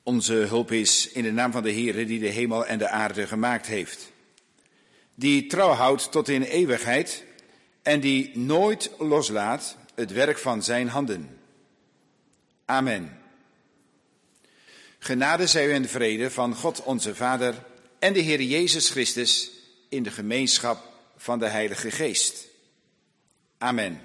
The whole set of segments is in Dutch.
Onze hulp is in de naam van de Heere die de hemel en de aarde gemaakt heeft. Die trouw houdt tot in eeuwigheid en die nooit loslaat het werk van zijn handen. Amen. Genade zij u en vrede van God onze Vader en de Heer Jezus Christus in de gemeenschap van de Heilige Geest. Amen.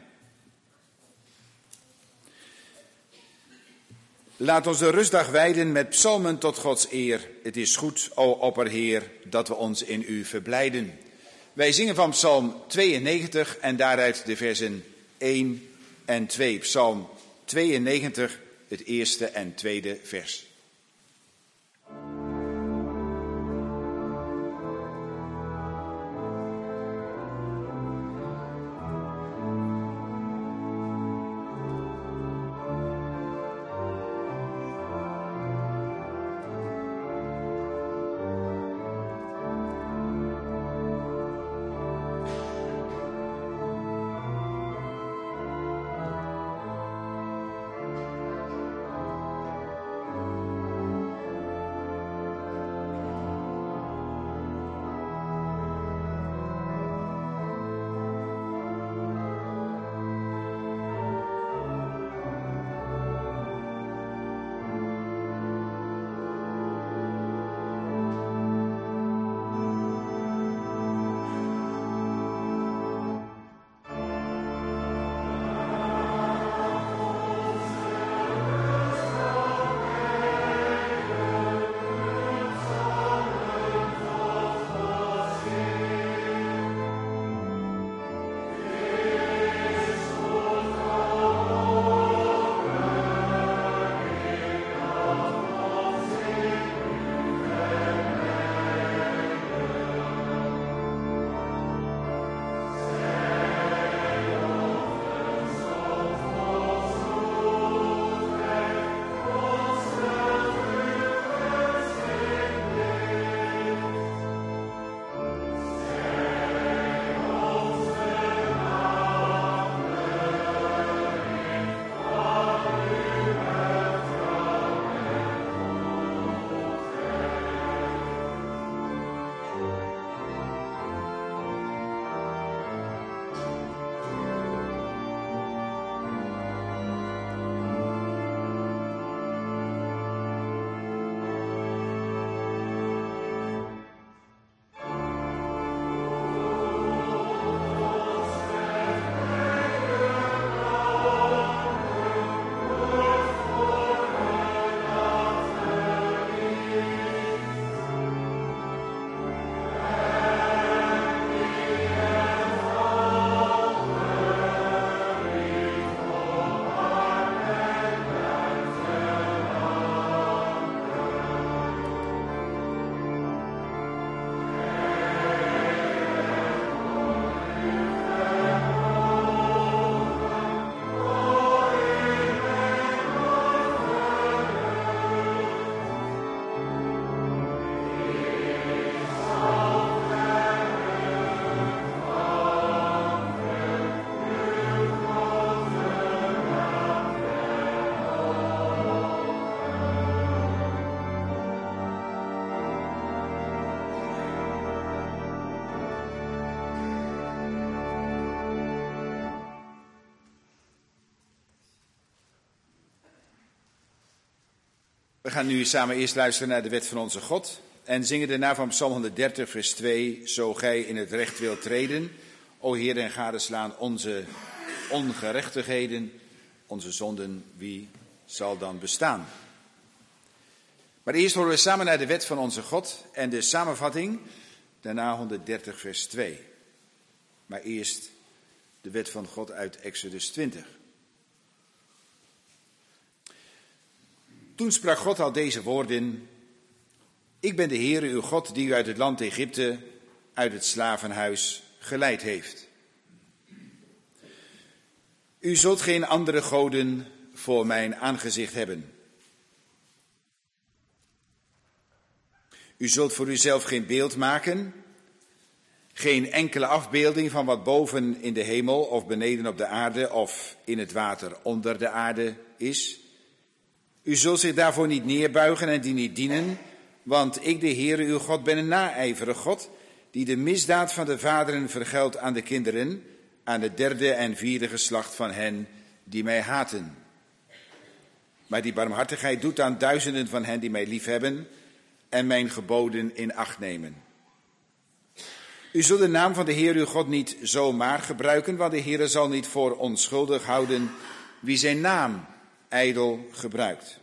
Laat ons de rustdag wijden met psalmen tot Gods eer. Het is goed, o opperheer, dat we ons in u verblijden. Wij zingen van psalm 92 en daaruit de versen 1 en 2. Psalm 92, het eerste en tweede vers. We gaan nu samen eerst luisteren naar de wet van onze God en zingen daarna van Psalm 130 vers 2. Zo gij in het recht wilt treden, o Heer, en gadeslaan onze ongerechtigheden, onze zonden, wie zal dan bestaan? Maar eerst horen we samen naar de wet van onze God en de samenvatting, daarna 130 vers 2. Maar eerst de wet van God uit Exodus 20. Toen sprak God al deze woorden: Ik ben de Heere uw God die u uit het land Egypte, uit het slavenhuis, geleid heeft. U zult geen andere goden voor mijn aangezicht hebben. U zult voor uzelf geen beeld maken, geen enkele afbeelding van wat boven in de hemel of beneden op de aarde of in het water onder de aarde is. U zult zich daarvoor niet neerbuigen en die niet dienen, want ik, de Heere, uw God, ben een naijverig God, die de misdaad van de vaderen vergeldt aan de kinderen, aan het derde en vierde geslacht van hen die mij haten. Maar die barmhartigheid doet aan duizenden van hen die mij liefhebben en mijn geboden in acht nemen. U zult de naam van de Heer uw God niet zomaar gebruiken, want de Heere zal niet voor onschuldig houden wie zijn naam ijdel gebruikt.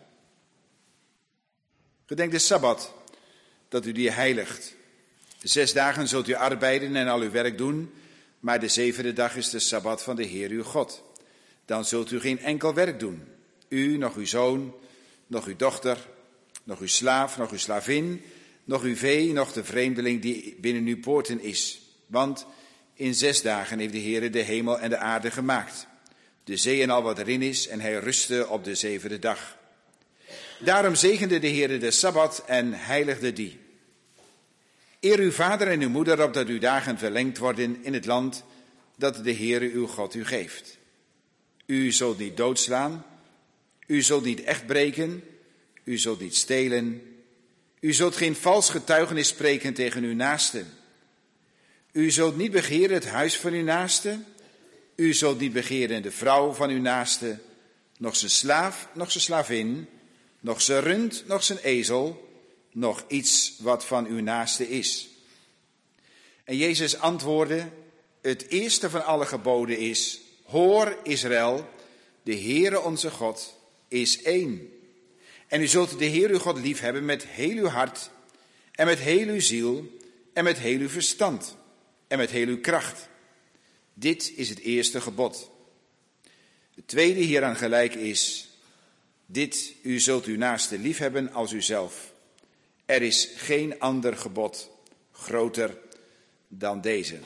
Gedenk de Sabbat, dat u die heiligt. 6 dagen zult u arbeiden en al uw werk doen, maar de 7e dag is de Sabbat van de Heer uw God. Dan zult u geen enkel werk doen. U, nog uw zoon, nog uw dochter, nog uw slaaf, nog uw slavin, nog uw vee, nog de vreemdeling die binnen uw poorten is. Want in 6 dagen heeft de Heere de hemel en de aarde gemaakt, de zee en al wat erin is, en hij rustte op de 7e dag. Daarom zegende de Heere de Sabbat en heiligde die. Eer uw vader en uw moeder, opdat uw dagen verlengd worden in het land dat de Heere uw God u geeft. U zult niet doodslaan, u zult niet echt breken, u zult niet stelen, u zult geen vals getuigenis spreken tegen uw naaste. U zult niet begeren het huis van uw naaste, u zult niet begeren de vrouw van uw naaste, nog zijn slaaf, nog zijn slavin, nog zijn rund, nog zijn ezel, nog iets wat van uw naaste is. En Jezus antwoordde, het eerste van alle geboden is, hoor Israël, de Heere onze God is één. En u zult de Heer uw God liefhebben met heel uw hart en met heel uw ziel en met heel uw verstand en met heel uw kracht. Dit is het eerste gebod. Het tweede hieraan gelijk is, dit, u zult uw naaste liefhebben als uzelf. Er is geen ander gebod groter dan deze.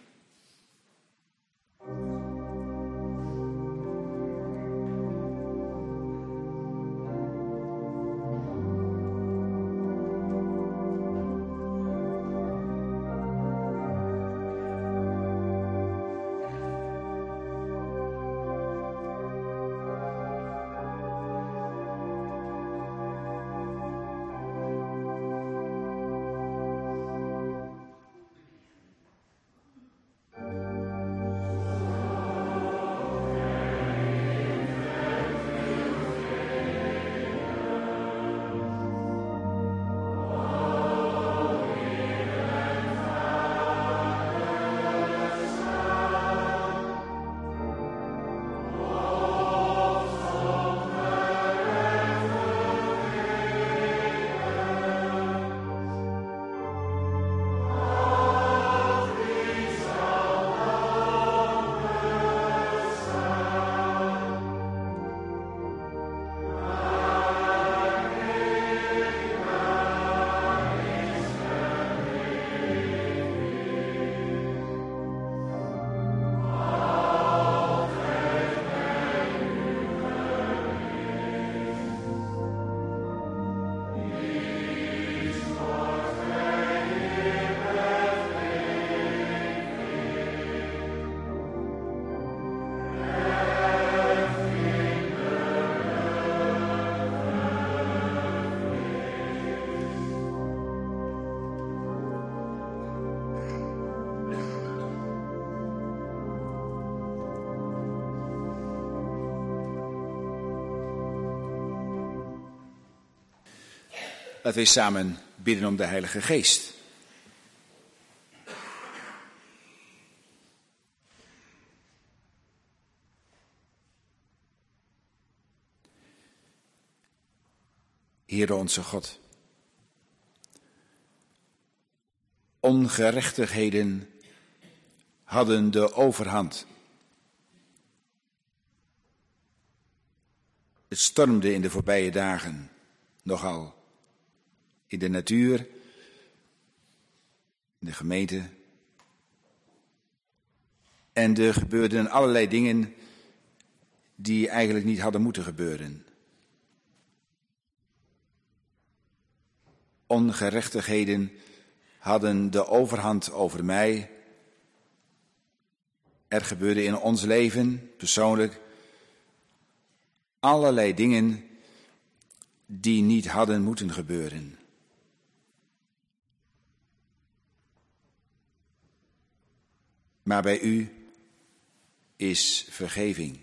Laten we samen bidden om de Heilige Geest. Heere onze God, ongerechtigheden hadden de overhand. Het stormde in de voorbije dagen nogal. In de natuur, in de gemeente. En er gebeurden allerlei dingen die eigenlijk niet hadden moeten gebeuren. Ongerechtigheden hadden de overhand over mij. Er gebeurde in ons leven, persoonlijk, allerlei dingen die niet hadden moeten gebeuren. Maar bij u is vergeving.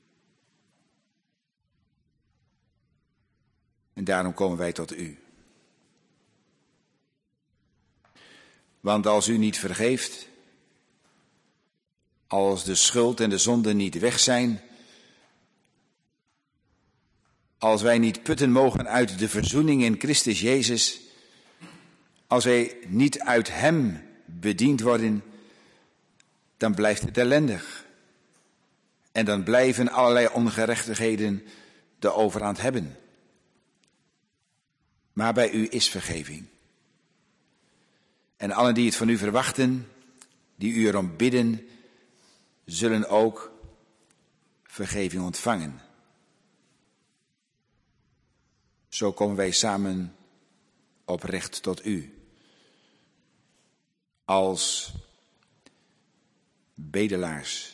En daarom komen wij tot u. Want als u niet vergeeft, als de schuld en de zonde niet weg zijn, als wij niet putten mogen uit de verzoening in Christus Jezus, als wij niet uit Hem bediend worden, dan blijft het ellendig. En dan blijven allerlei ongerechtigheden de overhand hebben. Maar bij u is vergeving. En allen die het van u verwachten, die u erom bidden, zullen ook vergeving ontvangen. Zo komen wij samen oprecht tot u. Als bedelaars.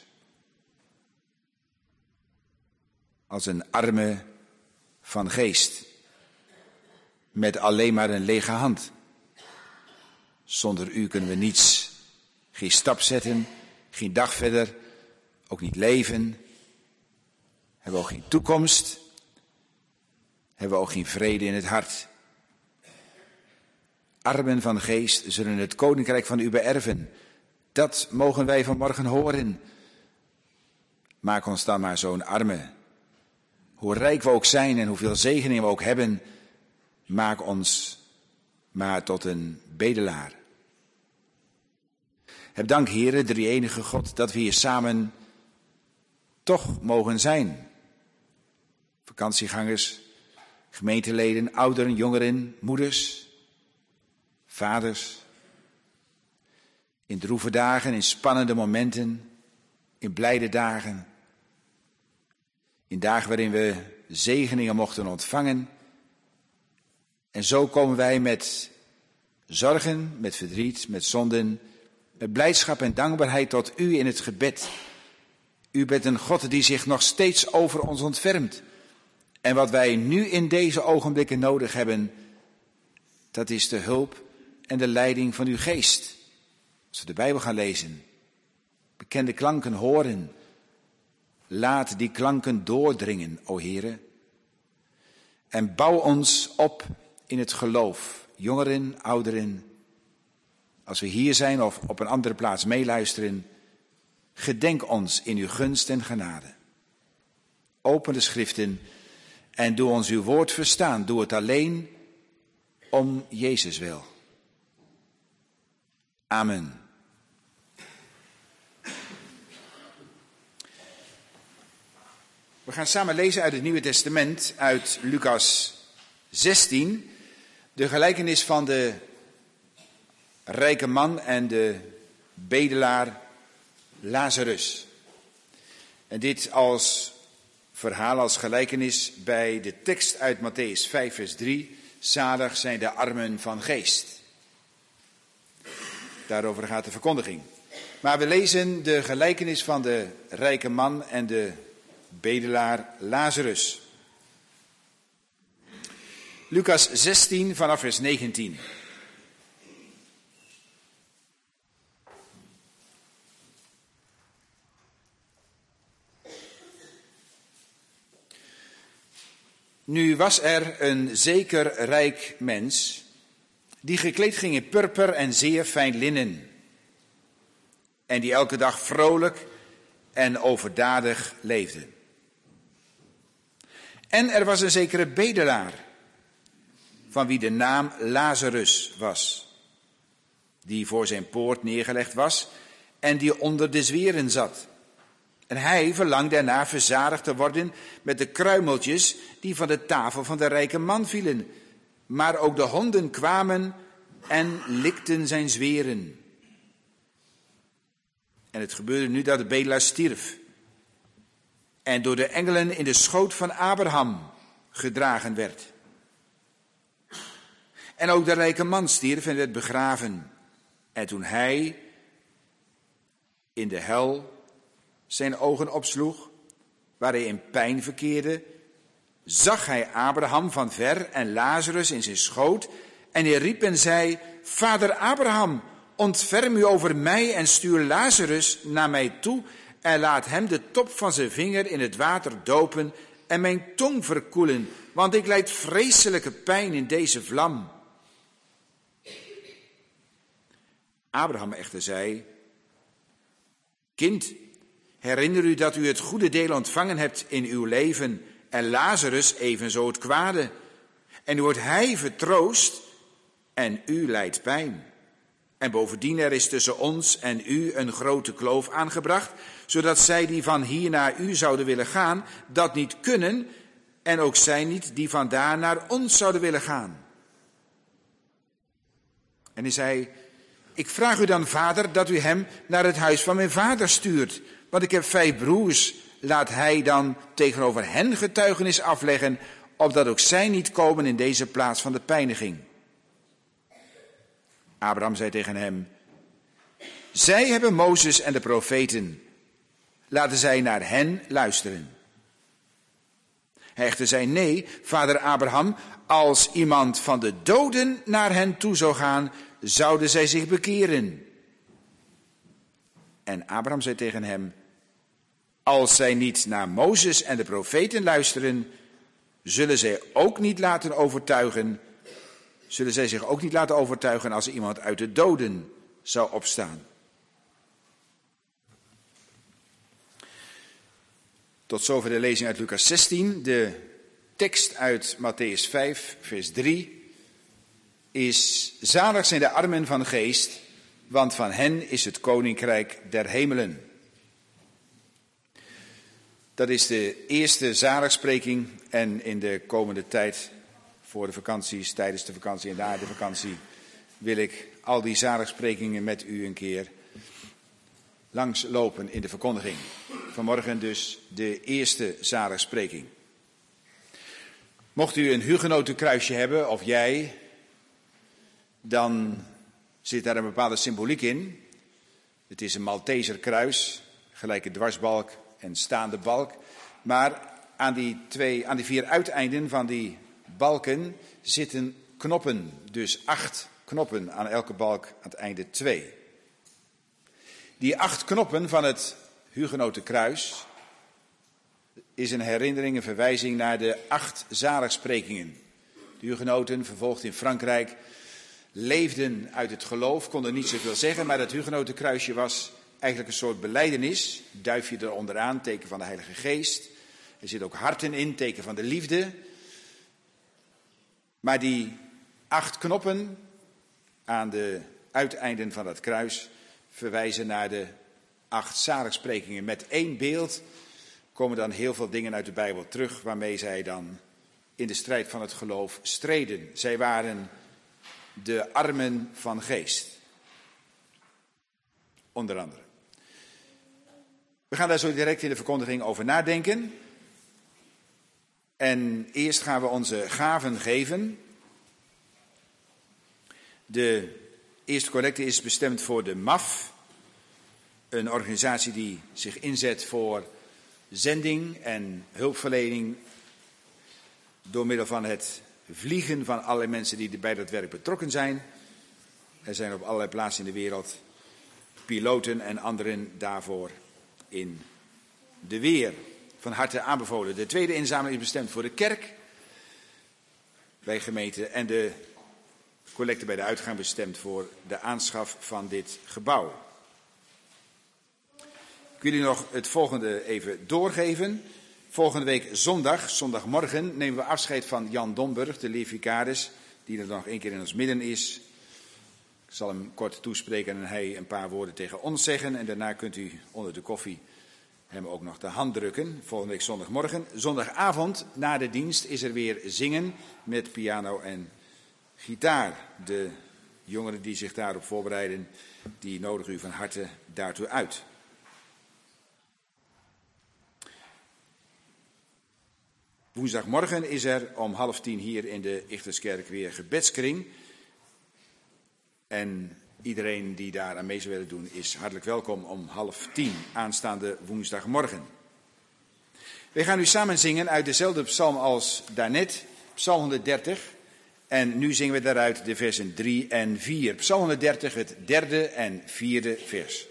Als een arme van geest. Met alleen maar een lege hand. Zonder u kunnen we niets. Geen stap zetten, geen dag verder, ook niet leven. Hebben we ook geen toekomst. Hebben we ook geen vrede in het hart. Armen van geest zullen het koninkrijk van u beërven. Dat mogen wij vanmorgen horen. Maak ons dan maar zo'n arme. Hoe rijk we ook zijn en hoeveel zegeningen we ook hebben, maak ons maar tot een bedelaar. Heb dank, Heere, de drie-enige God, dat we hier samen toch mogen zijn. Vakantiegangers, gemeenteleden, ouderen, jongeren, moeders, vaders. In droeve dagen, in spannende momenten, in blijde dagen. In dagen waarin we zegeningen mochten ontvangen. En zo komen wij met zorgen, met verdriet, met zonden, met blijdschap en dankbaarheid tot u in het gebed. U bent een God die zich nog steeds over ons ontfermt. En wat wij nu in deze ogenblikken nodig hebben, dat is de hulp en de leiding van uw geest. Als we de Bijbel gaan lezen, bekende klanken horen, laat die klanken doordringen, o Heere. En bouw ons op in het geloof, jongeren, ouderen. Als we hier zijn of op een andere plaats meeluisteren, gedenk ons in uw gunst en genade. Open de schriften en doe ons uw woord verstaan. Doe het alleen om Jezus wil. Amen. We gaan samen lezen uit het Nieuwe Testament, uit Lucas 16, de gelijkenis van de rijke man en de bedelaar Lazarus. En dit als verhaal, als gelijkenis bij de tekst uit Mattheüs 5 vers 3, zalig zijn de armen van geest. Daarover gaat de verkondiging. Maar we lezen de gelijkenis van de rijke man en de bedelaar Lazarus. Lucas 16 vanaf vers 19. Nu was er een zeker rijk mens, die gekleed ging in purper en zeer fijn linnen, en die elke dag vrolijk en overdadig leefde. En er was een zekere bedelaar, van wie de naam Lazarus was, die voor zijn poort neergelegd was en die onder de zweren zat. En hij verlangde ernaar verzadigd te worden met de kruimeltjes die van de tafel van de rijke man vielen. Maar ook de honden kwamen en likten zijn zweren. En het gebeurde nu dat de bedelaar stierf en door de engelen in de schoot van Abraham gedragen werd. En ook de rijke man stierf en werd begraven. En toen hij in de hel zijn ogen opsloeg, waar hij in pijn verkeerde, zag hij Abraham van ver en Lazarus in zijn schoot. En hij riep en zei, Vader Abraham, ontferm u over mij en stuur Lazarus naar mij toe en laat hem de top van zijn vinger in het water dopen en mijn tong verkoelen, want ik lijd vreselijke pijn in deze vlam. Abraham echter zei, kind, herinner u dat u het goede deel ontvangen hebt in uw leven en Lazarus evenzo het kwade. En nu wordt hij vertroost en u lijdt pijn. En bovendien er is tussen ons en u een grote kloof aangebracht, zodat zij die van hier naar u zouden willen gaan, dat niet kunnen, en ook zij niet die van daar naar ons zouden willen gaan. En hij zei, ik vraag u dan, vader, dat u hem naar het huis van mijn vader stuurt, want ik heb 5 broers. Laat hij dan tegenover hen getuigenis afleggen, opdat ook zij niet komen in deze plaats van de pijniging. Abraham zei tegen hem, zij hebben Mozes en de profeten. Laten zij naar hen luisteren. Hij echter zei, nee, vader Abraham, als iemand van de doden naar hen toe zou gaan, zouden zij zich bekeren. En Abraham zei tegen hem, als zij niet naar Mozes en de profeten luisteren, zullen zij zich ook niet laten overtuigen als iemand uit de doden zou opstaan. Tot zover de lezing uit Lucas 16. De tekst uit Mattheüs 5, vers 3 is: zalig zijn de armen van geest, want van hen is het koninkrijk der hemelen. Dat is de eerste zaligspreking en in de komende tijd, voor de vakanties, tijdens de vakantie en na de vakantie, wil ik al die zaligsprekingen met u een keer langslopen in de verkondiging. Vanmorgen dus de eerste zaligspreking. Mocht u een hugenotenkruisje hebben, of jij, dan zit daar een bepaalde symboliek in. Het is een Malteser kruis, gelijke dwarsbalk en staande balk. Maar aan die 4 uiteinden van die balken zitten knoppen. Dus 8 knoppen aan elke balk aan het einde 2. Die 8 knoppen van het hugenotenkruis is een herinnering, een verwijzing naar de 8 zaligsprekingen. De hugenoten, vervolgd in Frankrijk, leefden uit het geloof, konden niet zoveel zeggen, maar dat hugenotenkruisje was eigenlijk een soort belijdenis. Duifje er onderaan, teken van de Heilige Geest. Er zit ook harten in, teken van de liefde. Maar die 8 knoppen aan de uiteinden van dat kruis verwijzen naar de 8 zaligsprekingen. Met 1 beeld komen dan heel veel dingen uit de Bijbel terug, waarmee zij dan in de strijd van het geloof streden. Zij waren de armen van geest. Onder andere. We gaan daar zo direct in de verkondiging over nadenken. En eerst gaan we onze gaven geven. De eerste collecte is bestemd voor de MAF. Een organisatie die zich inzet voor zending en hulpverlening door middel van het vliegen van allerlei mensen die bij dat werk betrokken zijn. Er zijn op allerlei plaatsen in de wereld piloten en anderen daarvoor in de weer. Van harte aanbevolen. De tweede inzameling is bestemd voor de kerk bij gemeente en de collecte bij de uitgang bestemd voor de aanschaf van dit gebouw. Ik wil u nog het volgende even doorgeven. Volgende week zondagmorgen, nemen we afscheid van Jan Domburg, de leervicaris, die er nog 1 keer in ons midden is. Ik zal hem kort toespreken en hij een paar woorden tegen ons zeggen. En daarna kunt u onder de koffie hem ook nog de hand drukken. Volgende week zondagmorgen. Zondagavond, na de dienst, is er weer zingen met piano en gitaar. De jongeren die zich daarop voorbereiden, die nodigen u van harte daartoe uit. Woensdagmorgen is er om 9:30 hier in de Ichterskerk weer gebedskring. En iedereen die daar aan mee zou willen doen is hartelijk welkom om 9:30 aanstaande woensdagmorgen. We gaan nu samen zingen uit dezelfde psalm als daarnet, psalm 130. En nu zingen we daaruit de versen 3 en 4. Psalm 130, het derde en vierde vers.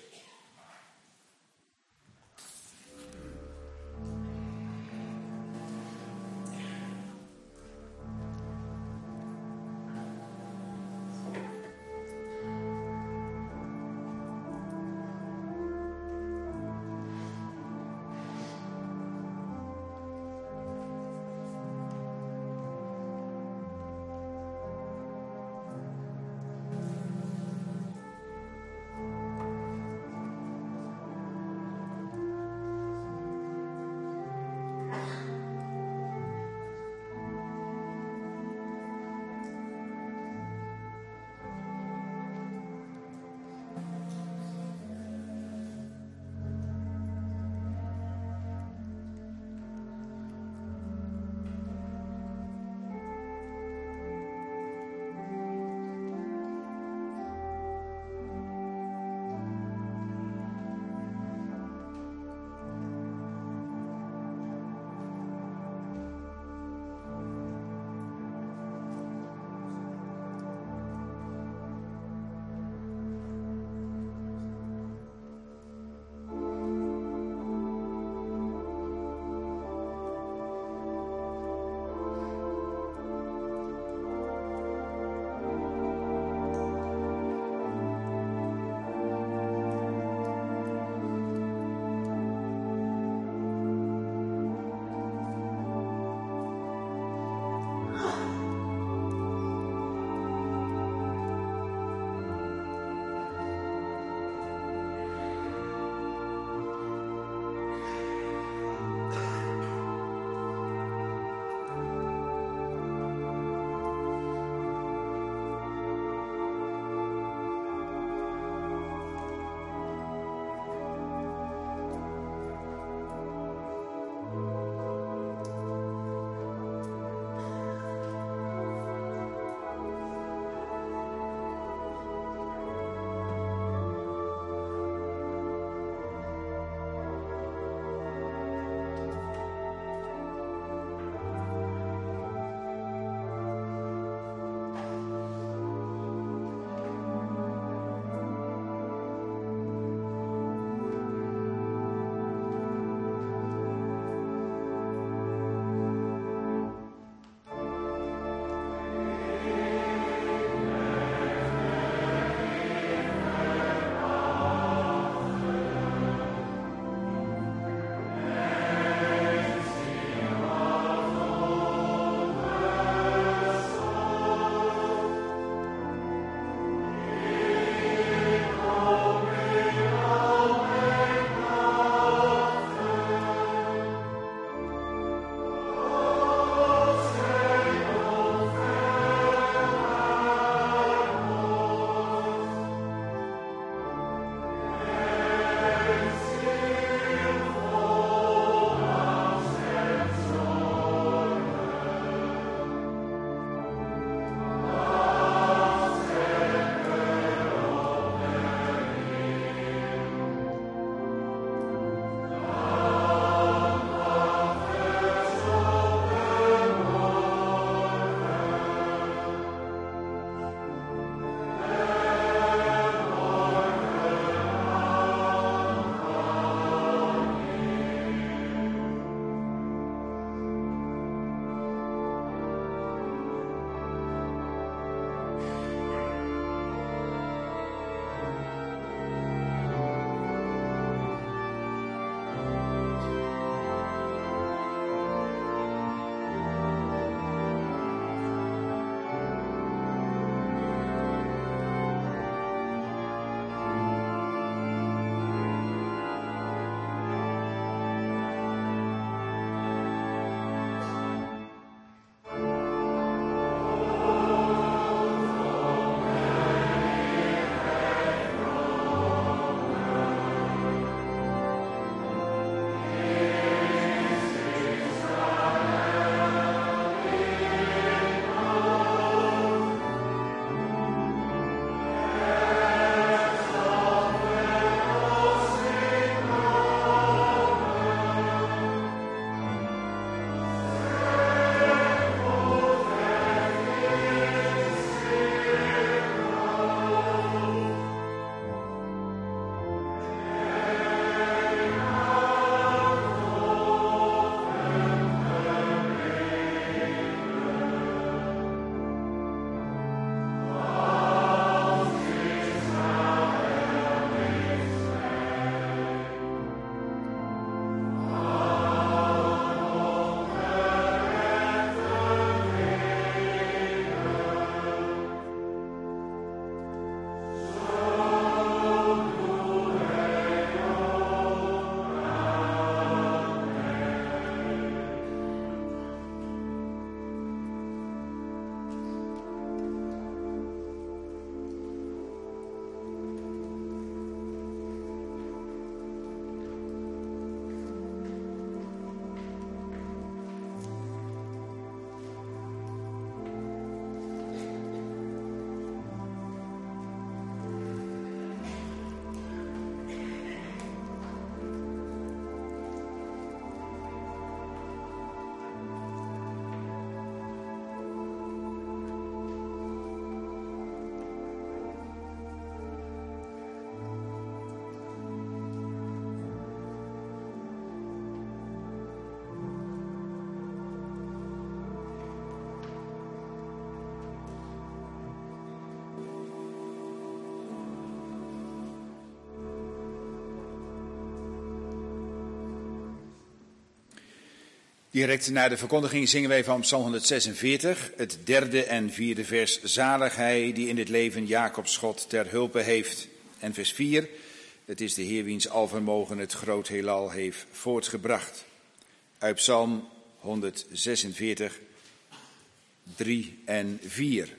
Direct na de verkondiging zingen wij van Psalm 146, het 3e en 4e vers. Zalig hij die in dit leven Jacobs God ter hulpe heeft. En vers 4, het is de Heer wiens alvermogen het groot heelal heeft voortgebracht. Uit Psalm 146, 3 en 4.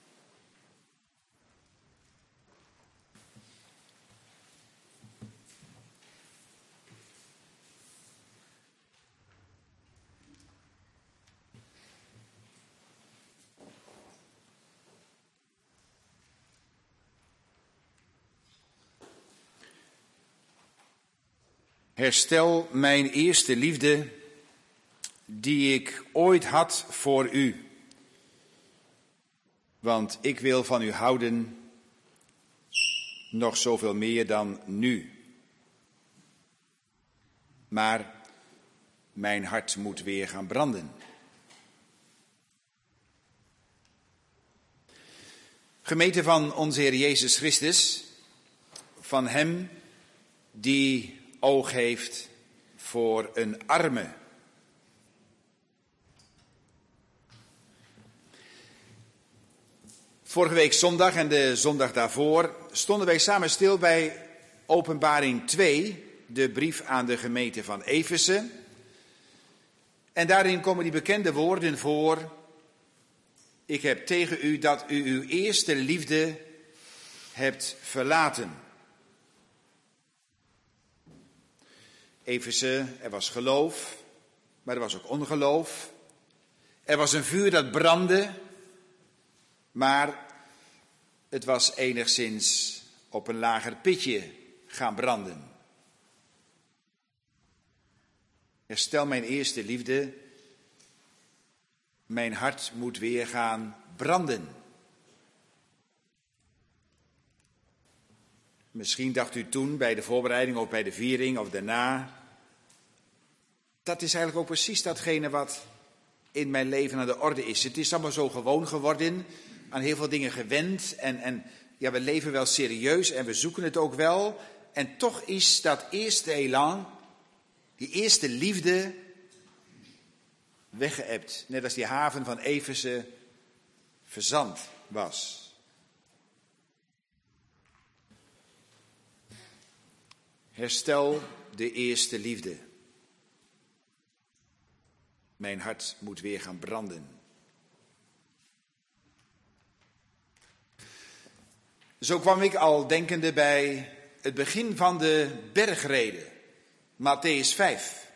Herstel mijn eerste liefde, die ik ooit had voor u. Want ik wil van u houden, nog zoveel meer dan nu. Maar mijn hart moet weer gaan branden. Gemeente van onze Heer Jezus Christus, van Hem die oog heeft voor een arme. Vorige week zondag en de zondag daarvoor stonden wij samen stil bij Openbaring 2, de brief aan de gemeente van Efeze. En daarin komen die bekende woorden voor: ik heb tegen u dat u uw eerste liefde hebt verlaten. Efeze, er was geloof, maar er was ook ongeloof. Er was een vuur dat brandde, maar het was enigszins op een lager pitje gaan branden. Herstel mijn eerste liefde, mijn hart moet weer gaan branden. Misschien dacht u toen bij de voorbereiding of bij de viering of daarna: dat is eigenlijk ook precies datgene wat in mijn leven aan de orde is. Het is allemaal zo gewoon geworden, aan heel veel dingen gewend. En ja, we leven wel serieus en we zoeken het ook wel. En toch is dat eerste elan, die eerste liefde, weggeëbt. Net als die haven van Efeze verzand was. Herstel de eerste liefde. Mijn hart moet weer gaan branden. Zo kwam ik al denkende bij het begin van de bergreden, Mattheüs 5.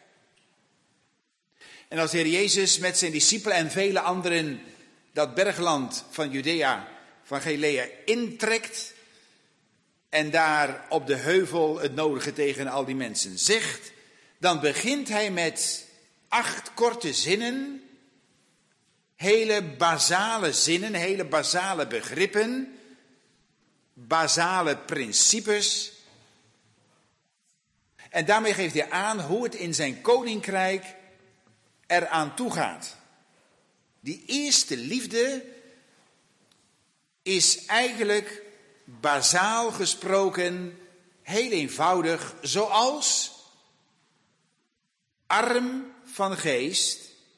En als de Heer Jezus met zijn discipelen en vele anderen dat bergland van Judea, van Galilea intrekt en daar op de heuvel het nodige tegen al die mensen zegt, dan begint hij met 8 korte zinnen, hele basale zinnen, hele basale begrippen, basale principes. En daarmee geeft hij aan hoe het in zijn koninkrijk eraan toe gaat. Die eerste liefde is eigenlijk basaal gesproken heel eenvoudig, zoals arm van geest,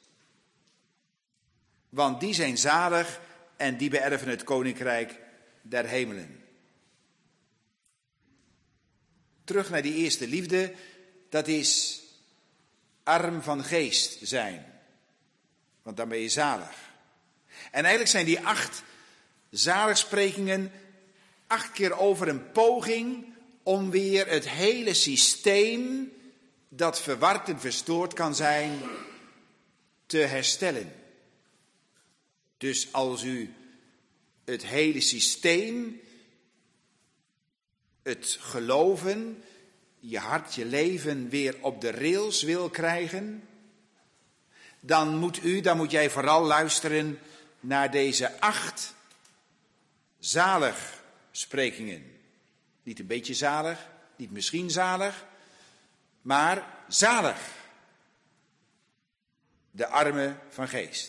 want die zijn zalig en die beërven het koninkrijk der hemelen. Terug naar die eerste liefde, dat is arm van geest zijn, want dan ben je zalig. En eigenlijk zijn die 8 zaligsprekingen 8 keer over een poging om weer het hele systeem dat verward en verstoord kan zijn, te herstellen. Dus als u het hele systeem, het geloven, je hart, je leven weer op de rails wil krijgen, dan moet jij vooral luisteren naar deze 8 zaligsprekingen. Niet een beetje zalig, niet misschien zalig, maar zalig. De armen van geest.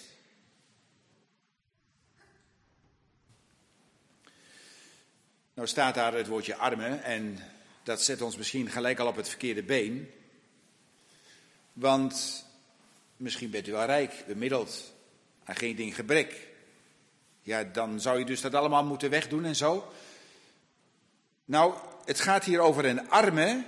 Nou staat daar het woordje armen en dat zet ons misschien gelijk al op het verkeerde been. Want Misschien bent u wel rijk, bemiddeld, aan geen ding gebrek. Ja, dan zou je dus dat allemaal moeten wegdoen en zo. Nou, het gaat hier over een arme.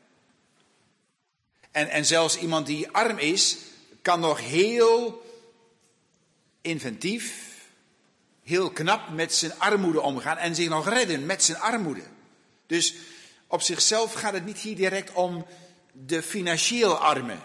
En zelfs iemand die arm is, kan nog heel inventief, heel knap met zijn armoede omgaan en zich nog redden met zijn armoede. Dus op zichzelf gaat het niet hier direct om de financieel arme.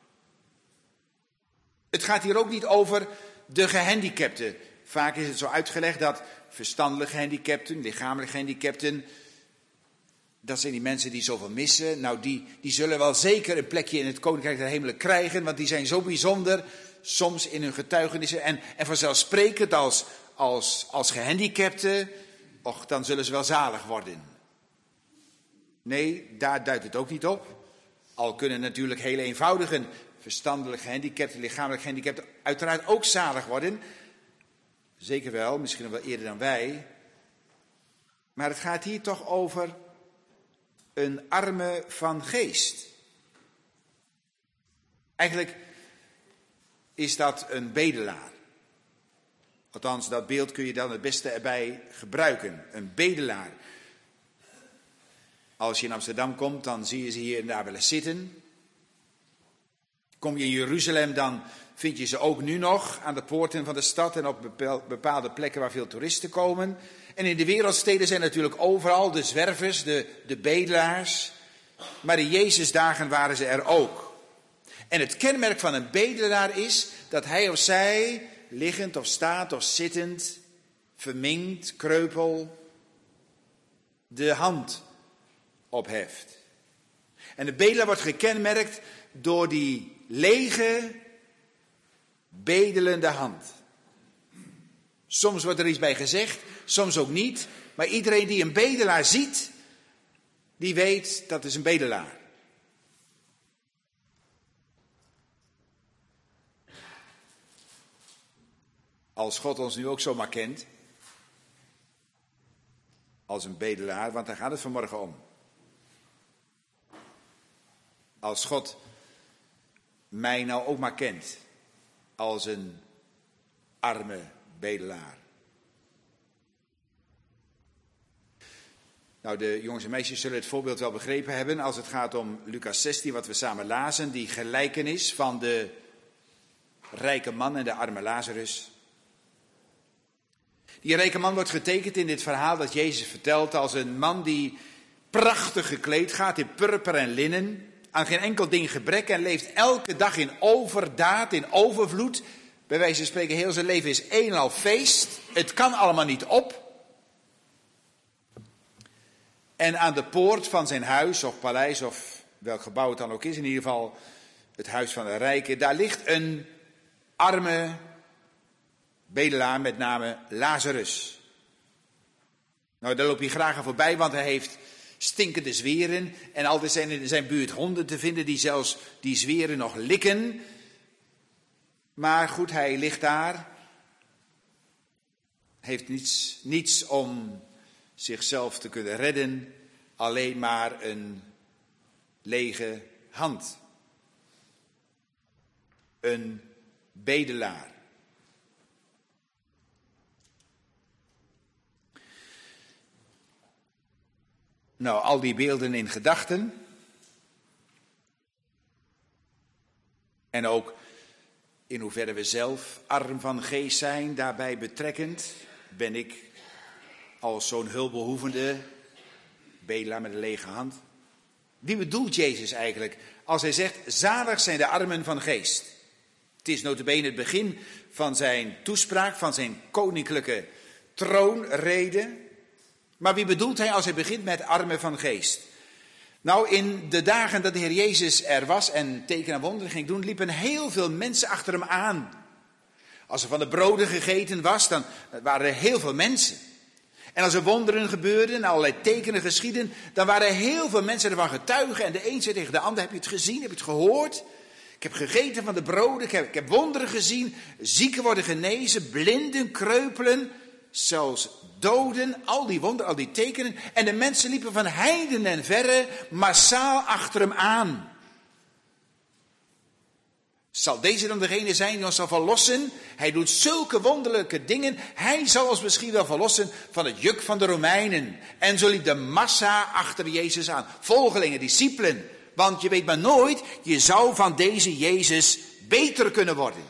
Het gaat hier ook niet over de gehandicapten. Vaak is het zo uitgelegd dat verstandelijk gehandicapten, lichamelijk gehandicapten, dat zijn die mensen die zoveel missen. Nou, die zullen wel zeker een plekje in het Koninkrijk der Hemelen krijgen, want die zijn zo bijzonder, soms in hun getuigenissen. En vanzelfsprekend als gehandicapten, och, dan zullen ze wel zalig worden. Nee, daar duidt het ook niet op. Al kunnen natuurlijk heel eenvoudige, verstandelijk gehandicapten, lichamelijk gehandicapten uiteraard ook zalig worden. Zeker wel, misschien wel eerder dan wij. Maar het gaat hier toch over een arme van geest. Eigenlijk is dat een bedelaar. Althans, dat beeld kun je dan het beste erbij gebruiken. Een bedelaar. Als je in Amsterdam komt, dan zie je ze hier en daar wel eens zitten. Kom je in Jeruzalem, dan vind je ze ook nu nog aan de poorten van de stad en op bepaalde plekken waar veel toeristen komen. En in de wereldsteden zijn natuurlijk overal de zwervers, de bedelaars. Maar in Jezus' dagen waren ze er ook. En het kenmerk van een bedelaar is dat hij of zij, liggend of staand of zittend, verminkt, kreupel, de hand opheft. En de bedelaar wordt gekenmerkt door die lege, bedelende hand. Soms wordt er iets bij gezegd, soms ook niet. Maar iedereen die een bedelaar ziet, die weet dat is een bedelaar. Als God ons nu ook zomaar kent, als een bedelaar, want daar gaat het vanmorgen om. Als God mij nou ook maar kent, als een arme bedelaar. Nou, de jongens en meisjes zullen het voorbeeld wel begrepen hebben als het gaat om Lucas 16, wat we samen lazen, die gelijkenis van de rijke man en de arme Lazarus. Die rijke man wordt getekend in dit verhaal dat Jezus vertelt als een man die prachtig gekleed gaat in purper en linnen, aan geen enkel ding gebrek en leeft elke dag in overdaad, in overvloed. Bij wijze van spreken, heel zijn leven is een en al feest. Het kan allemaal niet op. En aan de poort van zijn huis of paleis of welk gebouw het dan ook is, in ieder geval het huis van de rijken, daar ligt een arme bedelaar met name Lazarus. Nou, daar loop je graag aan voorbij, want hij heeft stinkende zweren en altijd zijn in zijn buurt honden te vinden die zelfs die zweren nog likken. Maar goed, hij ligt daar, heeft niets om zichzelf te kunnen redden, alleen maar een lege hand. Een bedelaar. Nou, al die beelden in gedachten. En ook in hoeverre we zelf arm van geest zijn, daarbij betrekkend, ben ik als zo'n hulpbehoevende bedelaar met een lege hand. Wie bedoelt Jezus eigenlijk als hij zegt, zalig zijn de armen van geest? Het is nota bene het begin van zijn toespraak, van zijn koninklijke troonrede. Maar wie bedoelt hij als hij begint met armen van geest? Nou, in de dagen dat de Heer Jezus er was en tekenen en wonderen ging doen, liepen heel veel mensen achter hem aan. Als er van de broden gegeten was, dan waren er heel veel mensen. En als er wonderen gebeurden en allerlei tekenen geschieden, dan waren er heel veel mensen ervan getuigen. En de een zei tegen de ander, heb je het gezien, heb je het gehoord? Ik heb gegeten van de broden, ik heb wonderen gezien. Zieken worden genezen, blinden, kreupelen, zelfs doden, al die wonderen, al die tekenen. En de mensen liepen van heiden en verre massaal achter hem aan. Zal deze dan degene zijn die ons zal verlossen? Hij doet zulke wonderlijke dingen. Hij zal ons misschien wel verlossen van het juk van de Romeinen. En zo liep de massa achter Jezus aan. Volgelingen, discipelen. Want je weet maar nooit, je zou van deze Jezus beter kunnen worden.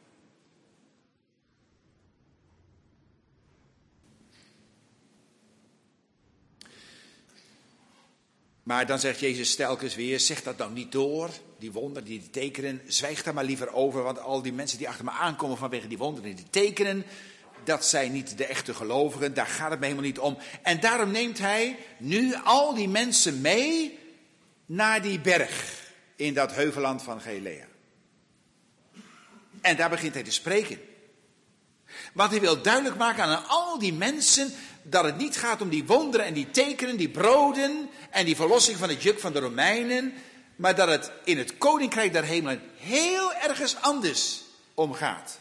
Maar dan zegt Jezus telkens weer, zeg dat nou niet door, die wonderen, die tekenen, zwijg daar maar liever over, want al die mensen die achter me aankomen vanwege die wonderen, die tekenen, dat zijn niet de echte gelovigen, daar gaat het me helemaal niet om. En daarom neemt hij nu al die mensen mee naar die berg in dat heuvelland van Galilea. En daar begint hij te spreken. Want hij wil duidelijk maken aan al die mensen dat het niet gaat om die wonderen en die tekenen, die broden en die verlossing van het juk van de Romeinen, maar dat het in het koninkrijk der hemelen heel ergens anders om gaat.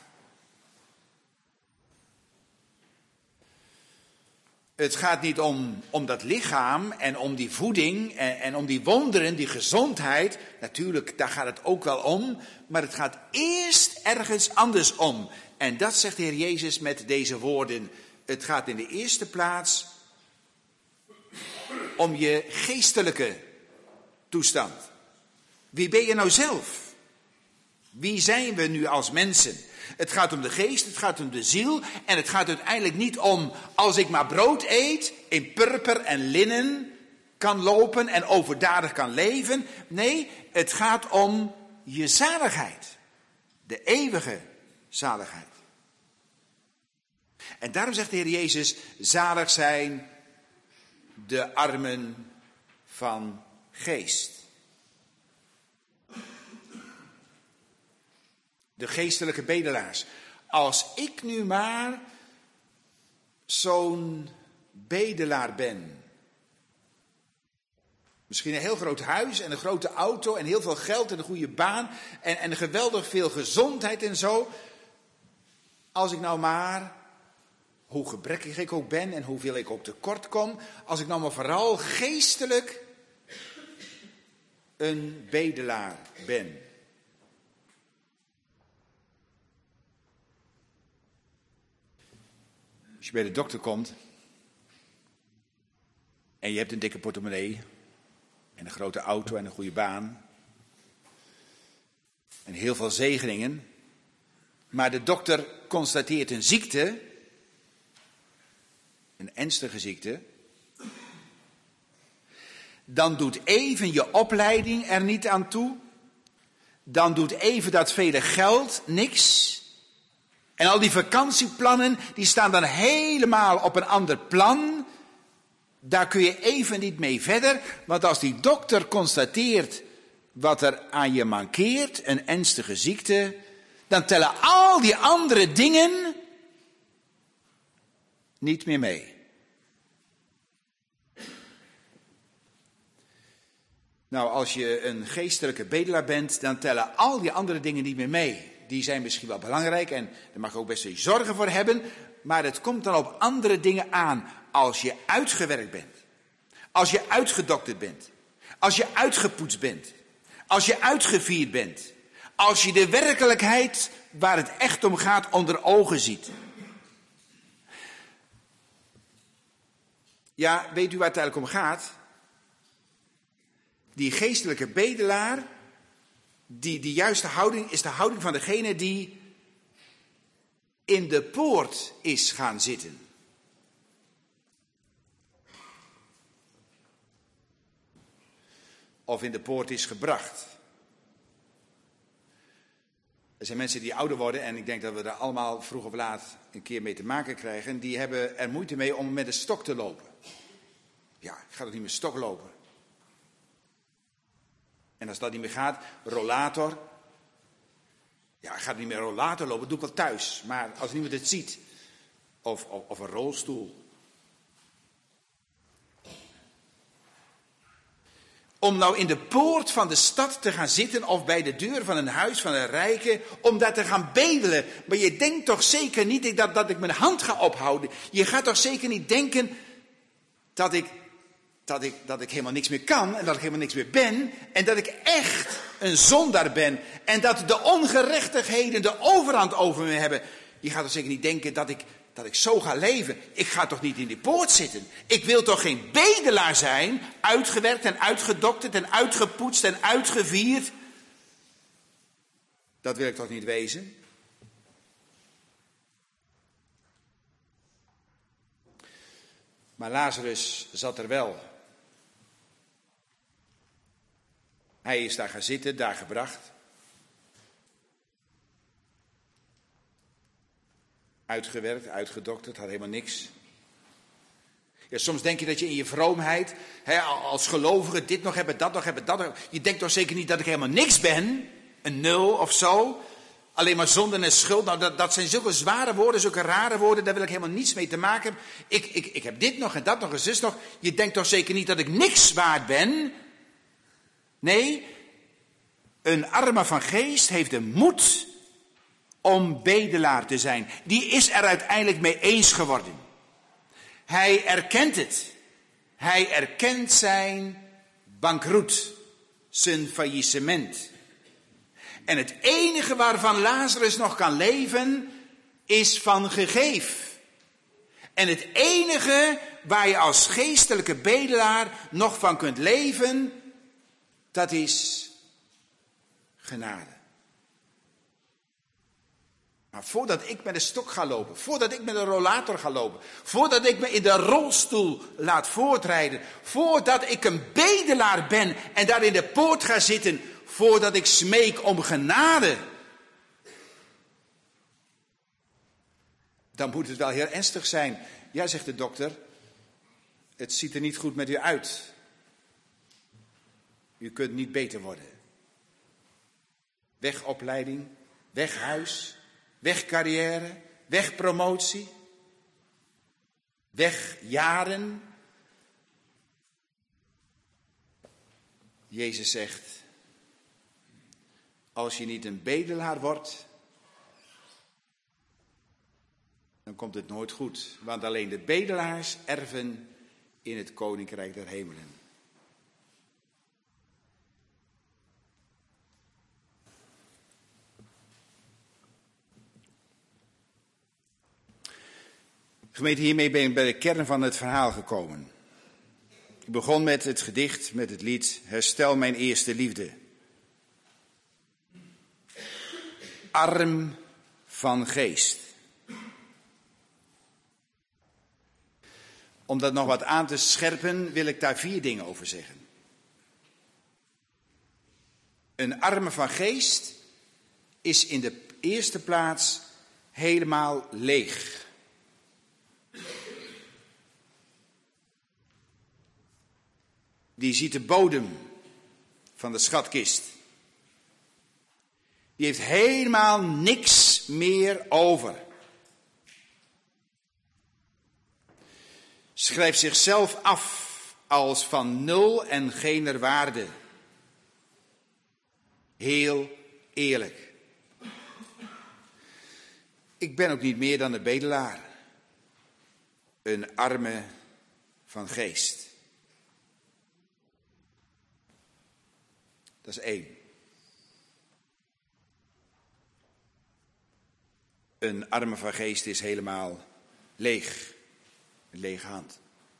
Het gaat niet om dat lichaam en om die voeding en om die wonderen, die gezondheid. Natuurlijk, daar gaat het ook wel om. Maar het gaat eerst ergens anders om. En dat zegt de Heer Jezus met deze woorden. Het gaat in de eerste plaats om je geestelijke toestand. Wie ben je nou zelf? Wie zijn we nu als mensen? Het gaat om de geest, het gaat om de ziel. En het gaat uiteindelijk niet om, als ik maar brood eet, in purper en linnen kan lopen en overdadig kan leven. Nee, het gaat om je zaligheid. De eeuwige zaligheid. En daarom zegt de Heer Jezus, zalig zijn de armen van geest. De geestelijke bedelaars. Als ik nu maar zo'n bedelaar ben. Misschien een heel groot huis en een grote auto en heel veel geld en een goede baan en geweldig veel gezondheid en zo. Als ik nou maar, hoe gebrekkig ik ook ben en hoeveel ik ook tekort kom, als ik nou maar vooral geestelijk een bedelaar ben. Als je bij de dokter komt en je hebt een dikke portemonnee en een grote auto en een goede baan en heel veel zegeningen, maar de dokter constateert een ziekte, een ernstige ziekte, dan doet even je opleiding er niet aan toe, dan doet even dat vele geld niks. En al die vakantieplannen, die staan dan helemaal op een ander plan. Daar kun je even niet mee verder. Want als die dokter constateert wat er aan je mankeert, een ernstige ziekte, dan tellen al die andere dingen niet meer mee. Nou, als je een geestelijke bedelaar bent, dan tellen al die andere dingen niet meer mee. Die zijn misschien wel belangrijk en daar mag je ook best wel zorgen voor hebben. Maar het komt dan op andere dingen aan. Als je uitgewerkt bent. Als je uitgedokterd bent. Als je uitgepoetst bent. Als je uitgevierd bent. Als je de werkelijkheid waar het echt om gaat onder ogen ziet. Ja, weet u waar het eigenlijk om gaat? Die geestelijke bedelaar, die juiste houding is de houding van degene die in de poort is gaan zitten. Of in de poort is gebracht. Er zijn mensen die ouder worden, en ik denk dat we daar allemaal vroeg of laat een keer mee te maken krijgen. Die hebben er moeite mee om met een stok te lopen. Ja, ik ga toch niet met stok lopen. En als dat niet meer gaat, rollator. Ja, ik ga niet meer rollator lopen, dat doe ik wel thuis. Maar als niemand het ziet. Of een rolstoel. Om nou in de poort van de stad te gaan zitten of bij de deur van een huis van een rijke, om daar te gaan bedelen. Maar je denkt toch zeker niet dat ik mijn hand ga ophouden. Je gaat toch zeker niet denken dat ik dat ik helemaal niks meer kan en dat ik helemaal niks meer ben. En dat ik echt een zondaar ben. En dat de ongerechtigheden de overhand over me hebben. Je gaat toch zeker niet denken dat ik zo ga leven. Ik ga toch niet in die poort zitten. Ik wil toch geen bedelaar zijn. Uitgewerkt en uitgedokterd en uitgepoetst en uitgevierd. Dat wil ik toch niet wezen. Maar Lazarus zat er wel. Hij is daar gaan zitten, daar gebracht. Uitgewerkt, uitgedokterd, had helemaal niks. Ja, soms denk je dat je in je vroomheid, als gelovige, dit nog hebben, dat nog hebben, dat nog. Je denkt toch zeker niet dat ik helemaal niks ben? Een nul of zo? Alleen maar zonde en schuld. Nou, dat zijn zulke zware woorden, zulke rare woorden. Daar wil ik helemaal niets mee te maken hebben. Ik heb dit nog en dat nog en zus nog. Je denkt toch zeker niet dat ik niks waard ben? Nee, een arme van geest heeft de moed om bedelaar te zijn. Die is er uiteindelijk mee eens geworden. Hij erkent het. Hij erkent zijn bankroet, zijn faillissement. En het enige waarvan Lazarus nog kan leven, is van gegeef. En het enige waar je als geestelijke bedelaar nog van kunt leven, dat is genade. Maar voordat ik met een stok ga lopen, voordat ik met een rollator ga lopen, voordat ik me in de rolstoel laat voortrijden, voordat ik een bedelaar ben en daar in de poort ga zitten, voordat ik smeek om genade, dan moet het wel heel ernstig zijn. Ja, zegt de dokter, het ziet er niet goed met u uit. U kunt niet beter worden. Weg opleiding, weg huis, weg carrière, weg promotie, weg jaren. Jezus zegt, als je niet een bedelaar wordt, dan komt het nooit goed. Want alleen de bedelaars erven in het koninkrijk der hemelen. Gemeente, hiermee ben ik bij de kern van het verhaal gekomen. Ik begon met het gedicht, met het lied Herstel mijn eerste liefde. Arm van geest. Om dat nog wat aan te scherpen, wil ik daar 4 dingen over zeggen. Een arme van geest is in de eerste plaats helemaal leeg. Die ziet de bodem van de schatkist. Die heeft helemaal niks meer over. Schrijft zichzelf af als van nul en geen waarde. Heel eerlijk. Ik ben ook niet meer dan een bedelaar. Een arme van geest. Dat is 1. Een arme van geest is helemaal leeg. Een lege hand.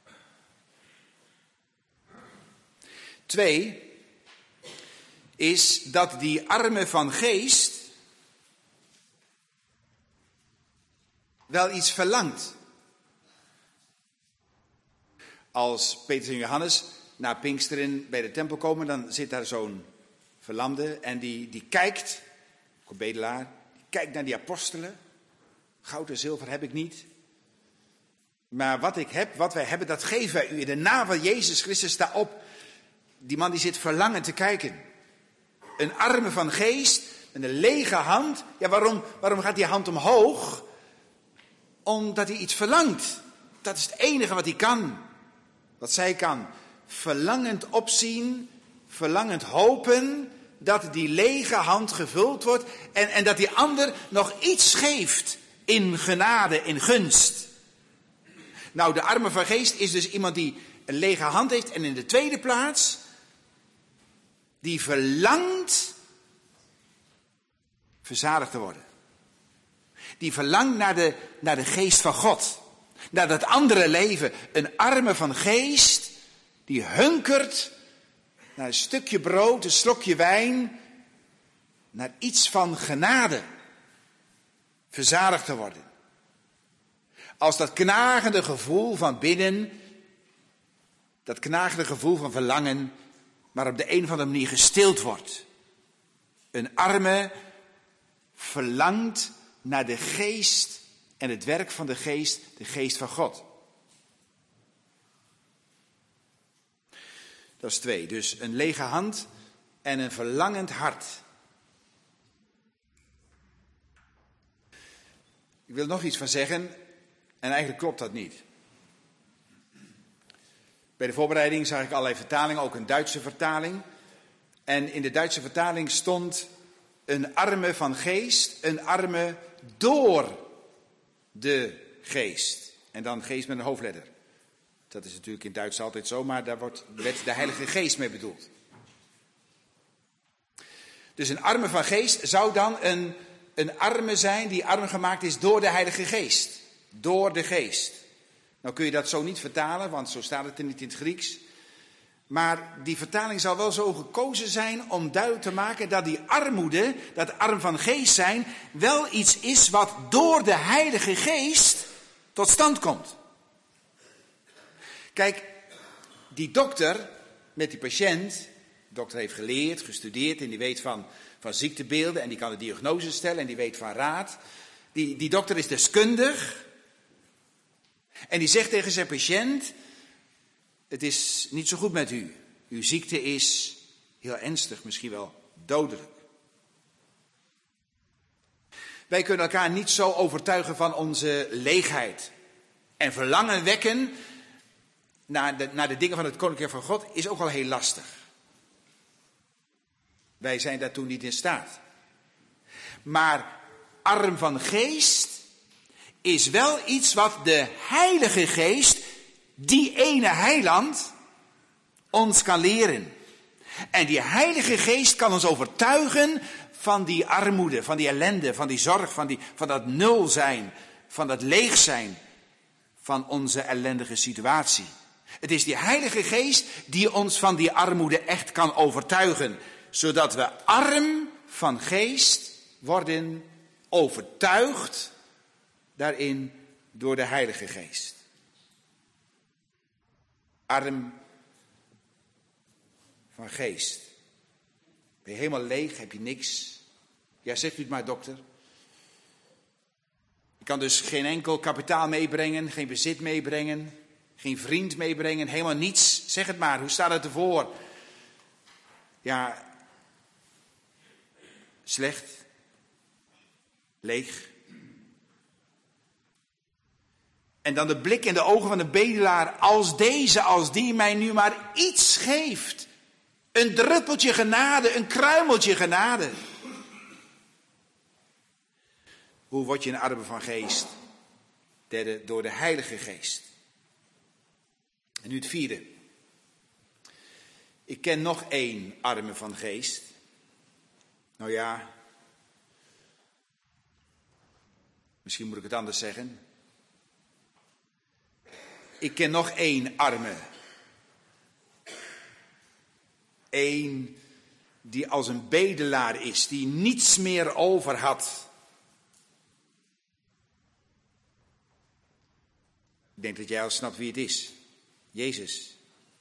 2 is dat die arme van geest wel iets verlangt. Als Petrus en Johannes naar Pinksteren bij de tempel komen, dan zit daar zo'n verlamde en die kijkt, ook een bedelaar, die kijkt naar die apostelen. Goud en zilver heb ik niet. Maar wat ik heb, wat wij hebben, dat geven wij u. In de naam van Jezus Christus, sta op. Die man die zit verlangend te kijken. Een arme van geest, met een lege hand. Ja, waarom gaat die hand omhoog? Omdat hij iets verlangt. Dat is het enige wat hij kan. Wat zij kan. Verlangend opzien, verlangend hopen dat die lege hand gevuld wordt. En dat die ander nog iets geeft in genade, in gunst. Nou, de arme van geest is dus iemand die een lege hand heeft. En in de tweede plaats, die verlangt verzadigd te worden. Die verlangt naar de geest van God. Naar dat andere leven. Een arme van geest die hunkert naar een stukje brood, een slokje wijn. Naar iets van genade. Verzadigd te worden. Als dat knagende gevoel van binnen, dat knagende gevoel van verlangen, maar op de een of andere manier gestild wordt. Een arme verlangt naar de geest en het werk van de geest van God. Dat is 2. Dus een lege hand en een verlangend hart. Ik wil er nog iets van zeggen en eigenlijk klopt dat niet. Bij de voorbereiding zag ik allerlei vertalingen, ook een Duitse vertaling. En in de Duitse vertaling stond een arme van geest, een arme door de geest. En dan geest met een hoofdletter. Dat is natuurlijk in Duits altijd zo, maar daar werd de Heilige Geest mee bedoeld. Dus een arme van geest zou dan een arme zijn die arm gemaakt is door de Heilige Geest. Door de geest. Nou kun je dat zo niet vertalen, want zo staat het er niet in het Grieks. Maar die vertaling zal wel zo gekozen zijn om duidelijk te maken dat die armoede, dat arm van geest zijn, wel iets is wat door de Heilige Geest tot stand komt. Kijk, die dokter met die patiënt, de dokter heeft geleerd, gestudeerd en die weet van ziektebeelden en die kan de diagnose stellen en die weet van raad. Die dokter is deskundig en die zegt tegen zijn patiënt: het is niet zo goed met u. Uw ziekte is heel ernstig, misschien wel dodelijk. Wij kunnen elkaar niet zo overtuigen van onze leegheid. En verlangen wekken naar de dingen van het Koninkrijk van God is ook al heel lastig. Wij zijn daartoe niet in staat. Maar arm van geest is wel iets wat de Heilige Geest, die ene heiland, ons kan leren. En die Heilige Geest kan ons overtuigen van die armoede, van die ellende, van die zorg, van dat nul zijn, van dat leeg zijn, van onze ellendige situatie. Het is die Heilige Geest die ons van die armoede echt kan overtuigen, zodat we arm van geest worden overtuigd daarin door de Heilige Geest. Arm van geest. Ben je helemaal leeg, heb je niks? Ja, zegt u het maar, dokter. Je kan dus geen enkel kapitaal meebrengen, geen bezit meebrengen, geen vriend meebrengen, helemaal niets. Zeg het maar, hoe staat het ervoor? Ja, slecht, leeg. En dan de blik in de ogen van de bedelaar, als die mij nu maar iets geeft. Een druppeltje genade, een kruimeltje genade. Hoe word je een arme van geest? Derde, door de Heilige Geest. En nu het 4e. Ik ken nog 1 arme van geest. Nou ja, misschien moet ik het anders zeggen. Ik ken nog 1 arme. 1 die als een bedelaar is, die niets meer over had. Ik denk dat jij al snapt wie het is. Jezus.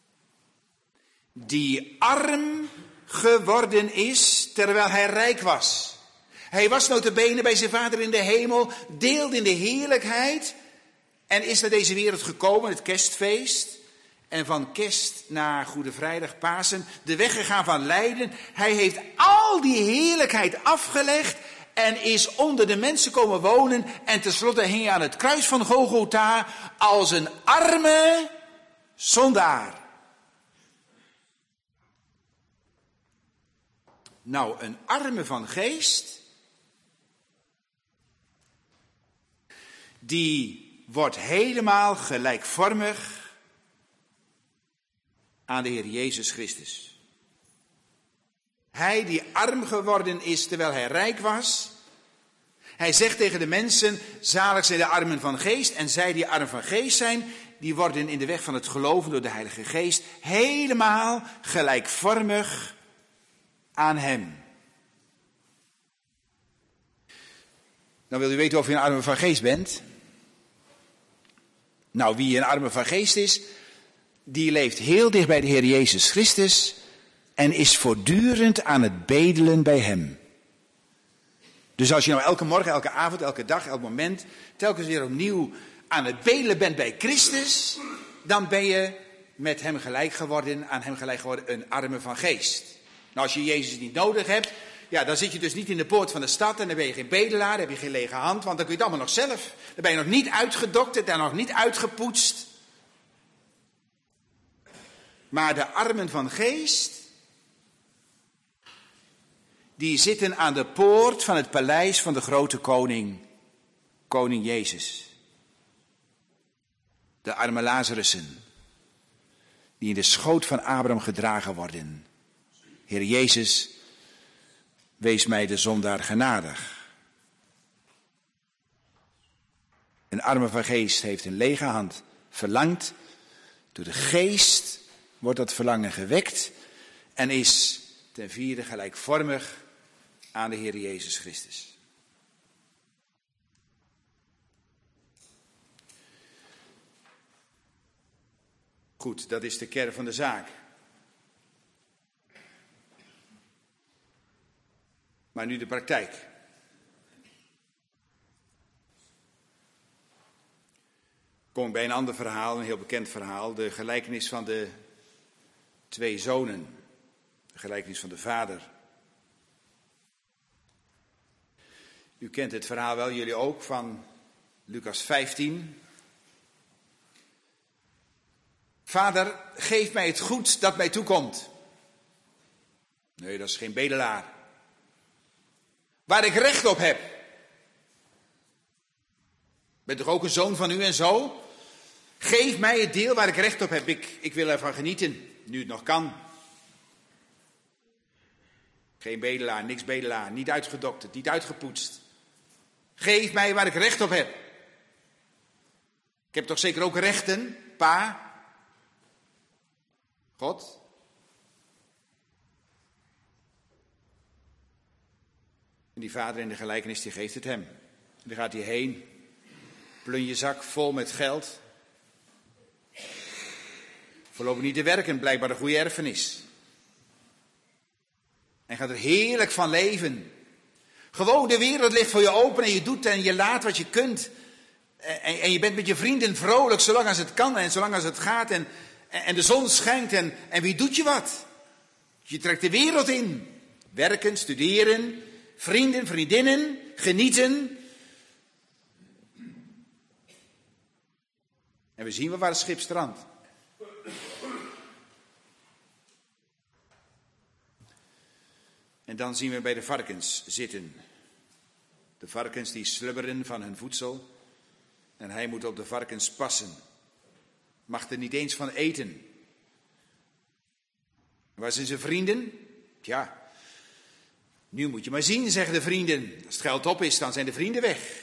Die arm geworden is terwijl hij rijk was. Hij was nota bene bij zijn Vader in de hemel, deelde in de heerlijkheid en is naar deze wereld gekomen, het kerstfeest. En van kerst naar Goede Vrijdag, Pasen, de weg gegaan van lijden. Hij heeft al die heerlijkheid afgelegd en is onder de mensen komen wonen. En tenslotte hing hij aan het kruis van Golgotha als een arme zondaar. Nou, een arme van geest, die wordt helemaal gelijkvormig aan de Heer Jezus Christus. Hij die arm geworden is terwijl hij rijk was. Hij zegt tegen de mensen, zalig zijn de armen van geest. En zij die arm van geest zijn, die worden in de weg van het geloven door de Heilige Geest helemaal gelijkvormig aan hem. Dan wil u weten of u een arme van geest bent. Nou, wie een arme van geest is, die leeft heel dicht bij de Heer Jezus Christus en is voortdurend aan het bedelen bij hem. Dus als je nou elke morgen, elke avond, elke dag, elk moment telkens weer opnieuw aan het bedelen bent bij Christus, dan ben je met hem gelijk geworden, aan hem gelijk geworden, een arme van geest. Nou, als je Jezus niet nodig hebt, ja, dan zit je dus niet in de poort van de stad en dan ben je geen bedelaar, dan heb je geen lege hand, want dan kun je het allemaal nog zelf. Dan ben je nog niet uitgedokterd en nog niet uitgepoetst. Maar de armen van geest, die zitten aan de poort van het paleis van de grote koning, koning Jezus. De arme Lazarussen, die in de schoot van Abraham gedragen worden. Heer Jezus, wees mij de zondaar genadig. Een arme van geest heeft een lege hand, verlangt. Door de geest wordt dat verlangen gewekt en is ten vierde gelijkvormig aan de Heer Jezus Christus. Goed, dat is de kern van de zaak. Maar nu de praktijk. Kom ik bij een ander verhaal, een heel bekend verhaal. De gelijkenis van de twee zonen. De gelijkenis van de vader. U kent het verhaal wel, jullie ook, van Lucas 15. Vader, geef mij het goed dat mij toekomt. Nee, dat is geen bedelaar. Waar ik recht op heb. Bent toch ook een zoon van u en zo? Geef mij het deel waar ik recht op heb. Ik wil ervan genieten, nu het nog kan. Geen bedelaar, niks bedelaar, niet uitgedokterd, niet uitgepoetst. Geef mij waar ik recht op heb. Ik heb toch zeker ook rechten, pa? God? En die vader in de gelijkenis, die geeft het hem. En dan gaat hij heen, plunjezak vol met geld. Voorlopig niet te werken, blijkbaar een goede erfenis. En gaat er heerlijk van leven. Gewoon, de wereld ligt voor je open en je doet en je laat wat je kunt. En je bent met je vrienden vrolijk, zolang als het kan en zolang als het gaat. En de zon schijnt en wie doet je wat? Je trekt de wereld in. Werken, studeren, vrienden, vriendinnen, genieten. En we zien wel waar het schip strandt. En dan zien we bij de varkens zitten. De varkens die slubberen van hun voedsel. En hij moet op de varkens passen. Mag er niet eens van eten. Waar zijn zijn vrienden? Tja, nu moet je maar zien, zeggen de vrienden. Als het geld op is, dan zijn de vrienden weg.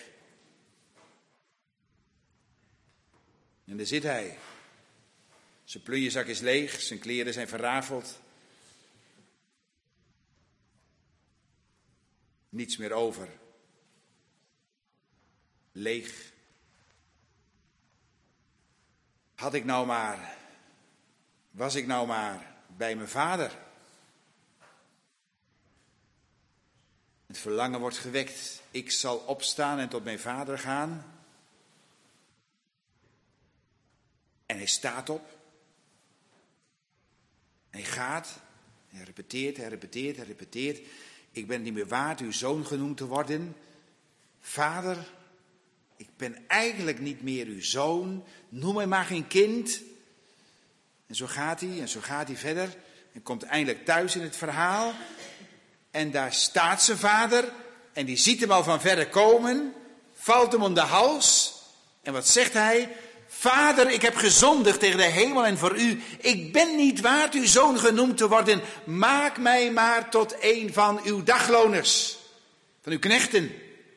En daar zit hij. Zijn plunjezak is leeg, zijn kleren zijn verrafeld. Niets meer over. Leeg. Was ik nou maar bij mijn vader. Het verlangen wordt gewekt. Ik zal opstaan en tot mijn vader gaan. En hij staat op. Hij gaat. Hij repeteert. Ik ben niet meer waard uw zoon genoemd te worden. Vader, ik ben eigenlijk niet meer uw zoon. Noem mij maar geen kind. En zo gaat hij verder. En komt eindelijk thuis in het verhaal. En daar staat zijn vader. En die ziet hem al van verre komen. Valt hem om de hals. En wat zegt hij? Vader, ik heb gezondigd tegen de hemel en voor u. Ik ben niet waard uw zoon genoemd te worden. Maak mij maar tot een van uw dagloners, van uw knechten.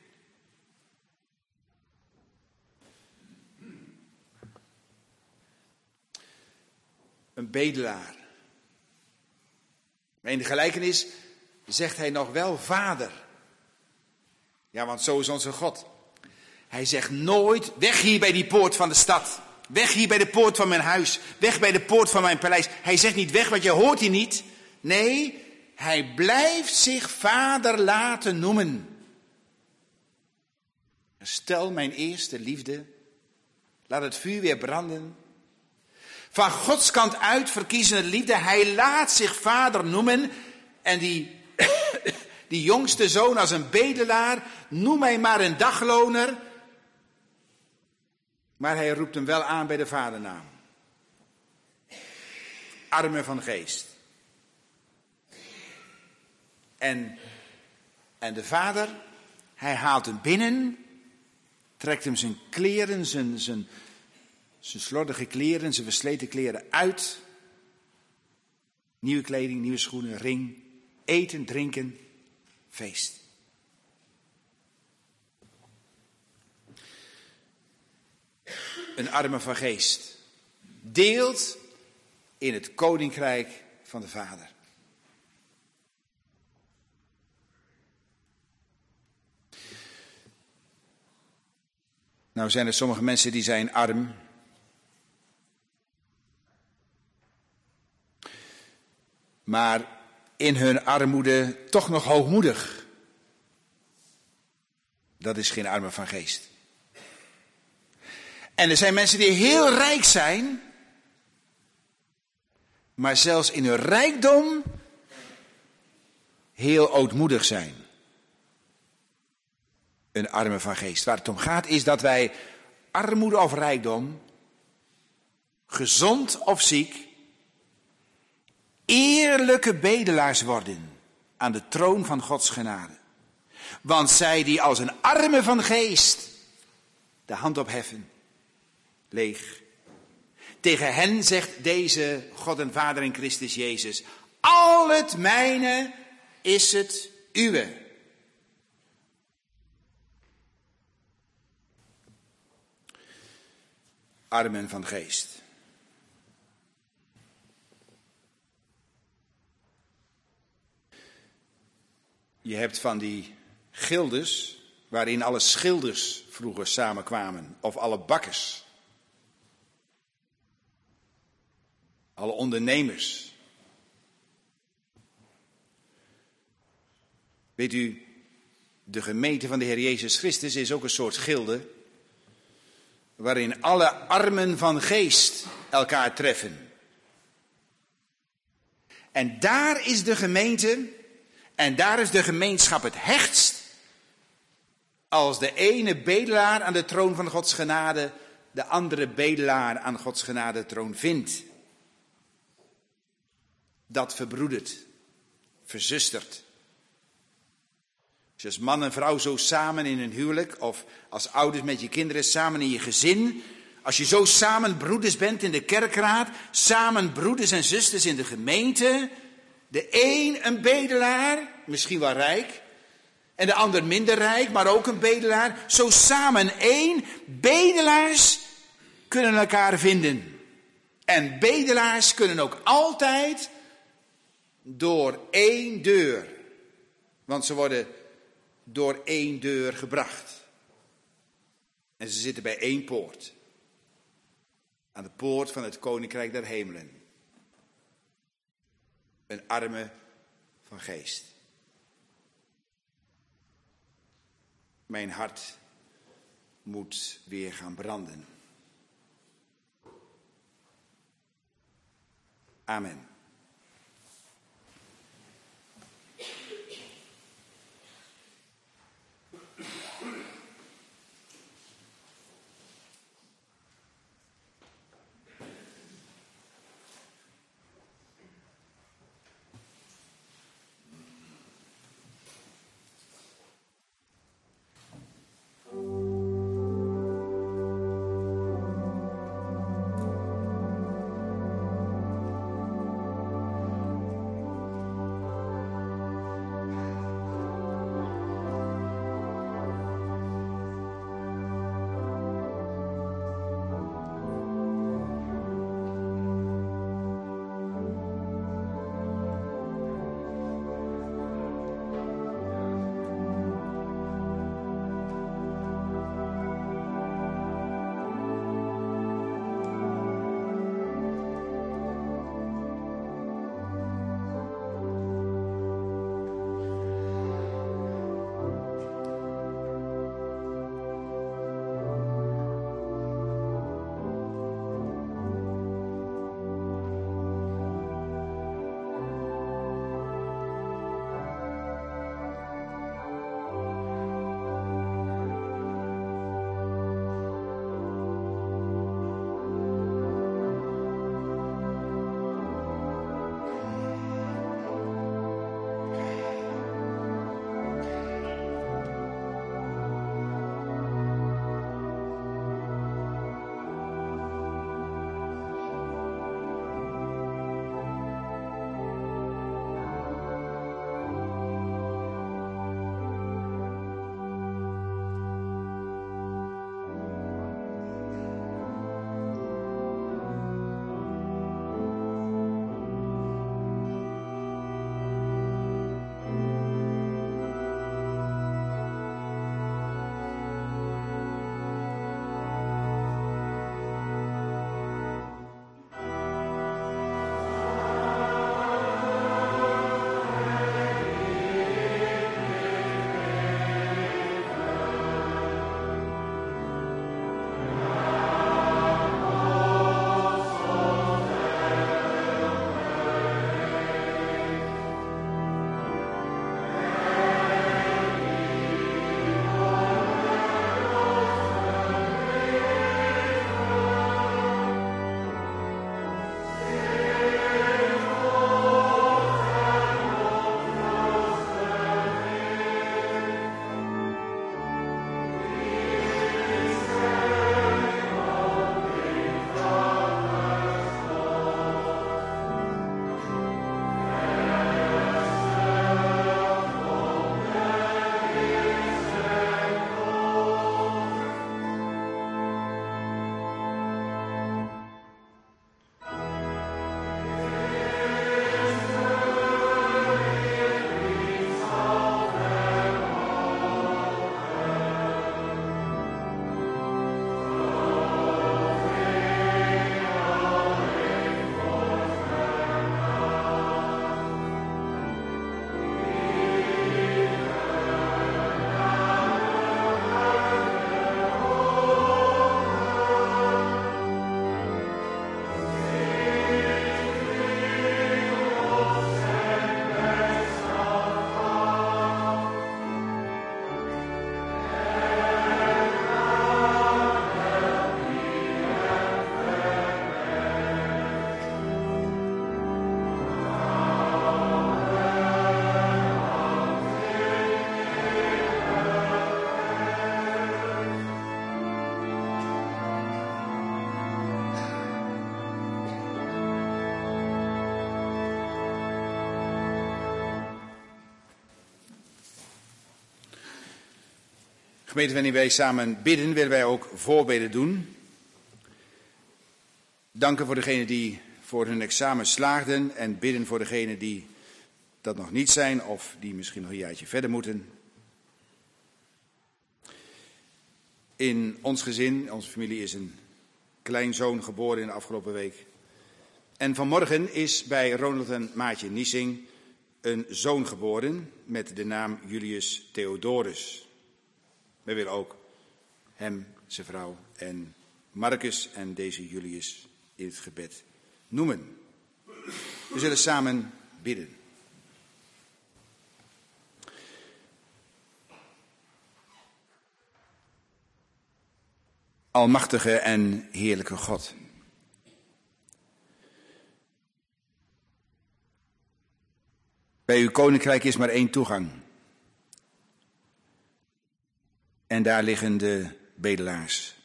Een bedelaar. Maar in de gelijkenis zegt hij nog wel vader. Ja, want zo is onze God. Hij zegt nooit, weg hier bij die poort van de stad. Weg hier bij de poort van mijn huis. Weg bij de poort van mijn paleis. Hij zegt niet weg, want je hoort hier niet. Nee, hij blijft zich vader laten noemen. Stel mijn eerste liefde. Laat het vuur weer branden. Van Gods kant uit verkiezende liefde. Hij laat zich vader noemen. En die jongste zoon als een bedelaar. Noem mij maar een dagloner. Maar hij roept hem wel aan bij de vadernaam. Arme van geest. En de vader, hij haalt hem binnen. Trekt hem zijn kleren, zijn slordige kleren, zijn versleten kleren uit. Nieuwe kleding, nieuwe schoenen, ring. Eten, drinken, feest. Een arme van geest deelt in het koninkrijk van de Vader. Nou zijn er sommige mensen die zijn arm. Maar in hun armoede toch nog hoogmoedig. Dat is geen arme van geest. En er zijn mensen die heel rijk zijn, maar zelfs in hun rijkdom heel ootmoedig zijn. Een arme van geest. Waar het om gaat is dat wij armoede of rijkdom, gezond of ziek, eerlijke bedelaars worden aan de troon van Gods genade. Want zij die als een arme van geest de hand opheffen, leeg. Tegen hen zegt deze God en Vader in Christus Jezus: al het mijne is het uwe. Armen van geest. Je hebt van die gildes waarin alle schilders vroeger samenkwamen, of alle bakkers. Alle ondernemers. Weet u, de gemeente van de Heer Jezus Christus is ook een soort gilde, waarin alle armen van geest elkaar treffen. En daar is de gemeente, en daar is de gemeenschap het hechtst, als de ene bedelaar aan de troon van Gods genade de andere bedelaar aan Gods genade troon vindt. Dat verbroedert, verzustert. Als je als man en vrouw zo samen in een huwelijk, of als ouders met je kinderen samen in je gezin, als je zo samen broeders bent in de kerkraad, samen broeders en zusters in de gemeente, de een bedelaar, misschien wel rijk, en de ander minder rijk, maar ook een bedelaar, zo samen één, bedelaars kunnen elkaar vinden. En bedelaars kunnen ook altijd door één deur, want ze worden door één deur gebracht. En ze zitten bij één poort. Aan de poort van het koninkrijk der hemelen. Een arme van geest. Mijn hart moet weer gaan branden. Amen. Gemeente, wanneer wij samen bidden, willen wij ook voorbeden doen. Danken voor degenen die voor hun examen slaagden en bidden voor degenen die dat nog niet zijn of die misschien nog een jaartje verder moeten. In ons gezin, onze familie, is een kleinzoon geboren in de afgelopen week. En vanmorgen is bij Ronald en Maatje Niesing een zoon geboren met de naam Julius Theodorus. Wij willen ook hem, zijn vrouw en Marcus en deze Julius in het gebed noemen. We zullen samen bidden. Almachtige en heerlijke God. Bij uw koninkrijk is maar één toegang. En daar liggen de bedelaars.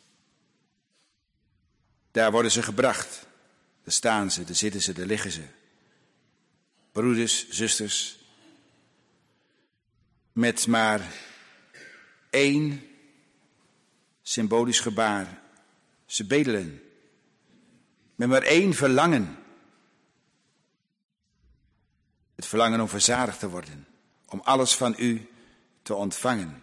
Daar worden ze gebracht. Daar staan ze, daar zitten ze, daar liggen ze. Broeders, zusters. Met maar één symbolisch gebaar. Ze bedelen. Met maar één verlangen. Het verlangen om verzadigd te worden. Om alles van u te ontvangen.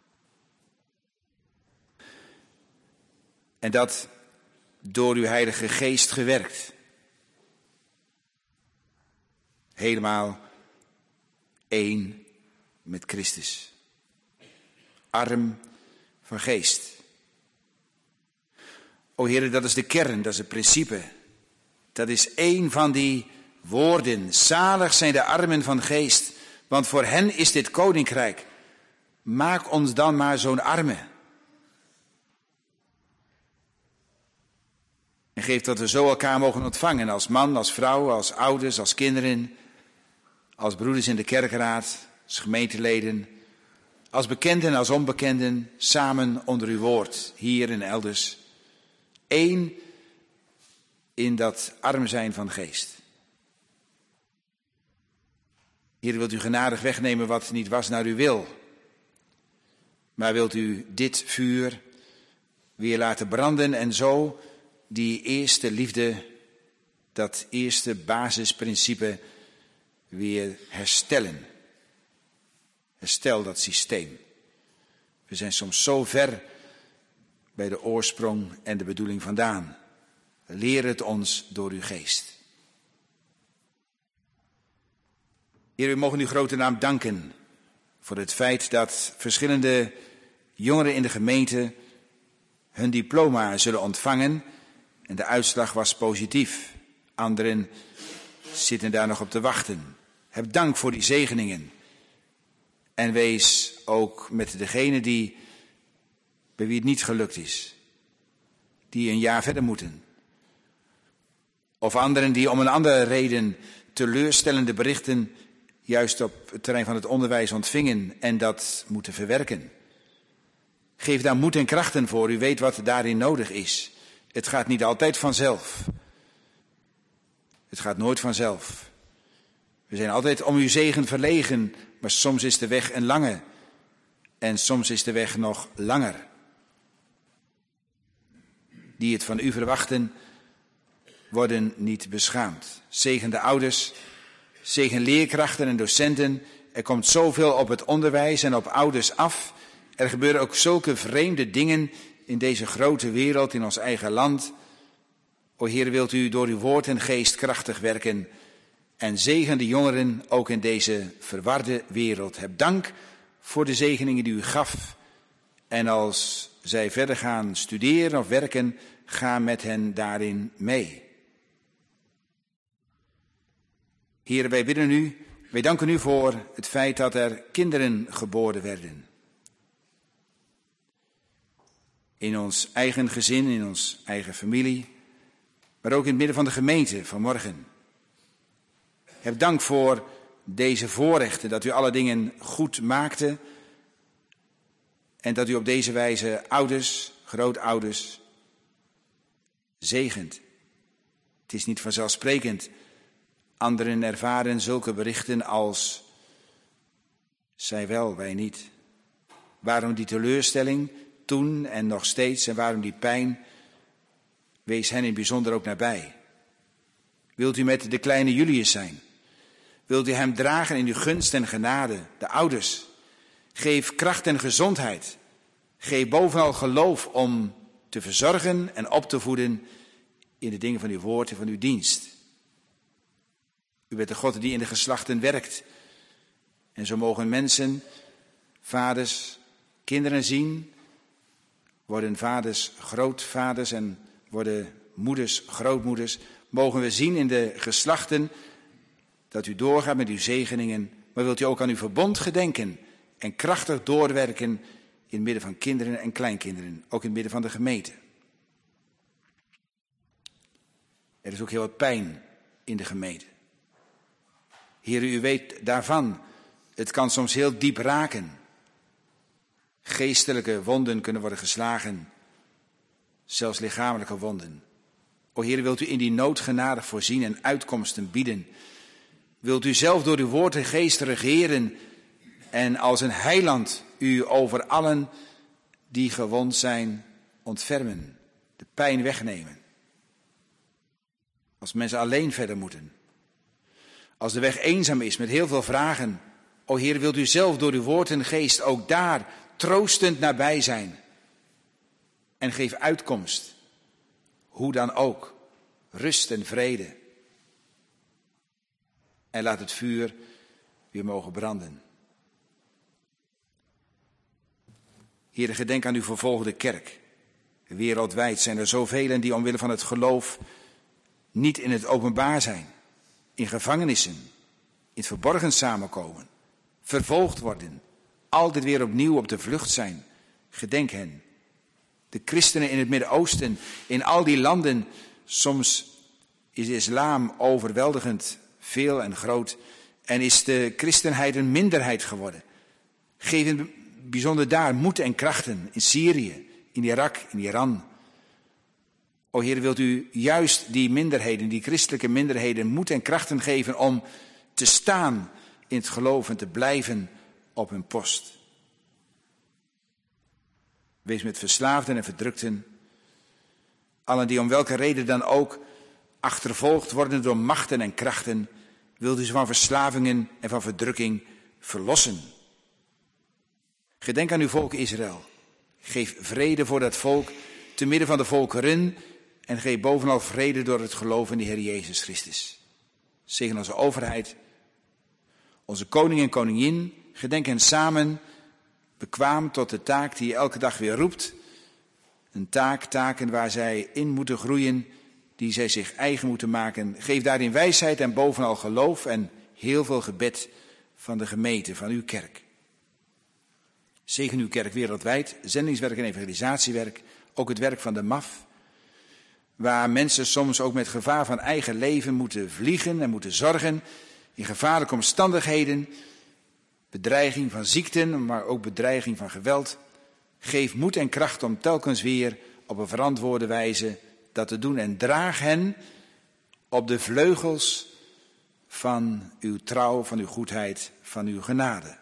En dat door uw Heilige Geest gewerkt. Helemaal één met Christus. Arm van geest. O Heere, dat is de kern, dat is het principe. Dat is één van die woorden. Zalig zijn de armen van geest, want voor hen is dit koninkrijk. Maak ons dan maar zo'n arme. En geef dat we zo elkaar mogen ontvangen, als man, als vrouw, als ouders, als kinderen, als broeders in de kerkraad, als gemeenteleden, als bekenden, als onbekenden, samen onder uw woord, hier en elders. Eén in dat arm zijn van geest. Heer, wilt u genadig wegnemen wat niet was naar uw wil. Maar wilt u dit vuur weer laten branden en zo die eerste liefde, dat eerste basisprincipe weer herstellen. Herstel dat systeem. We zijn soms zo ver bij de oorsprong en de bedoeling vandaan. Leer het ons door uw geest. Heer, we mogen uw grote naam danken voor het feit dat verschillende jongeren in de gemeente hun diploma zullen ontvangen. En de uitslag was positief. Anderen zitten daar nog op te wachten. Heb dank voor die zegeningen. En wees ook met degenen bij wie het niet gelukt is. Die een jaar verder moeten. Of anderen die om een andere reden teleurstellende berichten juist op het terrein van het onderwijs ontvingen en dat moeten verwerken. Geef daar moed en krachten voor. U weet wat daarin nodig is. Het gaat niet altijd vanzelf. Het gaat nooit vanzelf. We zijn altijd om uw zegen verlegen, maar soms is de weg een lange. En soms is de weg nog langer. Die het van u verwachten, worden niet beschaamd. Zegen de ouders, zegen leerkrachten en docenten. Er komt zoveel op het onderwijs en op ouders af. Er gebeuren ook zulke vreemde dingen in deze grote wereld, in ons eigen land. O Heer, wilt u door uw woord en geest krachtig werken en zegen de jongeren ook in deze verwarde wereld. Heb dank voor de zegeningen die u gaf. En als zij verder gaan studeren of werken, ga met hen daarin mee. Heer, wij bidden u, wij danken u voor het feit dat er kinderen geboren werden. In ons eigen gezin, in ons eigen familie, maar ook in het midden van de gemeente vanmorgen. Heb dank voor deze voorrechten, dat u alle dingen goed maakte en dat u op deze wijze ouders, grootouders, zegent. Het is niet vanzelfsprekend. Anderen ervaren zulke berichten als zij wel, wij niet. Waarom die teleurstelling toen en nog steeds en waarom die pijn? Wees hen in het bijzonder ook nabij. Wilt u met de kleine Julius zijn? Wilt u hem dragen in uw gunst en genade, de ouders? Geef kracht en gezondheid. Geef bovenal geloof om te verzorgen en op te voeden in de dingen van uw woord en van uw dienst. U bent de God die in de geslachten werkt. En zo mogen mensen, vaders, kinderen zien, worden vaders grootvaders en worden moeders grootmoeders. Mogen we zien in de geslachten dat u doorgaat met uw zegeningen, maar wilt u ook aan uw verbond gedenken en krachtig doorwerken in het midden van kinderen en kleinkinderen, ook in het midden van de gemeente. Er is ook heel wat pijn in de gemeente. Heer, u weet daarvan. Het kan soms heel diep raken. Geestelijke wonden kunnen worden geslagen. Zelfs lichamelijke wonden. O Heer, wilt u in die nood genadig voorzien en uitkomsten bieden. Wilt u zelf door uw woord en geest regeren en als een heiland u over allen die gewond zijn ontfermen. De pijn wegnemen. Als mensen alleen verder moeten. Als de weg eenzaam is met heel veel vragen. O Heer, wilt u zelf door uw woord en geest ook daar troostend nabij zijn. En geef uitkomst. Hoe dan ook. Rust en vrede. En laat het vuur weer mogen branden. Heer, gedenk aan uw vervolgde kerk. Wereldwijd zijn er zoveel die omwille van het geloof niet in het openbaar zijn. In gevangenissen, in het verborgen samenkomen, vervolgd worden, altijd weer opnieuw op de vlucht zijn. Gedenk hen. De christenen in het Midden-Oosten, in al die landen, soms is de islam overweldigend veel en groot en is de christenheid een minderheid geworden. Geef in bijzonder daar moed en krachten in Syrië, in Irak, in Iran. O Heer, wilt u juist die minderheden, die christelijke minderheden, moed en krachten geven om te staan in het geloof en te blijven op hun post. Wees met verslaafden en verdrukten, allen die om welke reden dan ook achtervolgd worden door machten en krachten, wilt u ze van verslavingen en van verdrukking verlossen. Gedenk aan uw volk Israël. Geef vrede voor dat volk te midden van de volkeren en geef bovenal vrede door het geloof in de Heer Jezus Christus. Zegen onze overheid, onze koning en koningin. Gedenk hen samen bekwaam tot de taak die je elke dag weer roept. Een taken waar zij in moeten groeien, die zij zich eigen moeten maken. Geef daarin wijsheid en bovenal geloof en heel veel gebed van de gemeente, van uw kerk. Zegen uw kerk wereldwijd, zendingswerk en evangelisatiewerk, ook het werk van de MAF. Waar mensen soms ook met gevaar van eigen leven moeten vliegen en moeten zorgen. In gevaarlijke omstandigheden. Bedreiging van ziekten, maar ook bedreiging van geweld. Geef moed en kracht om telkens weer op een verantwoorde wijze dat te doen. En draag hen op de vleugels van uw trouw, van uw goedheid, van uw genade.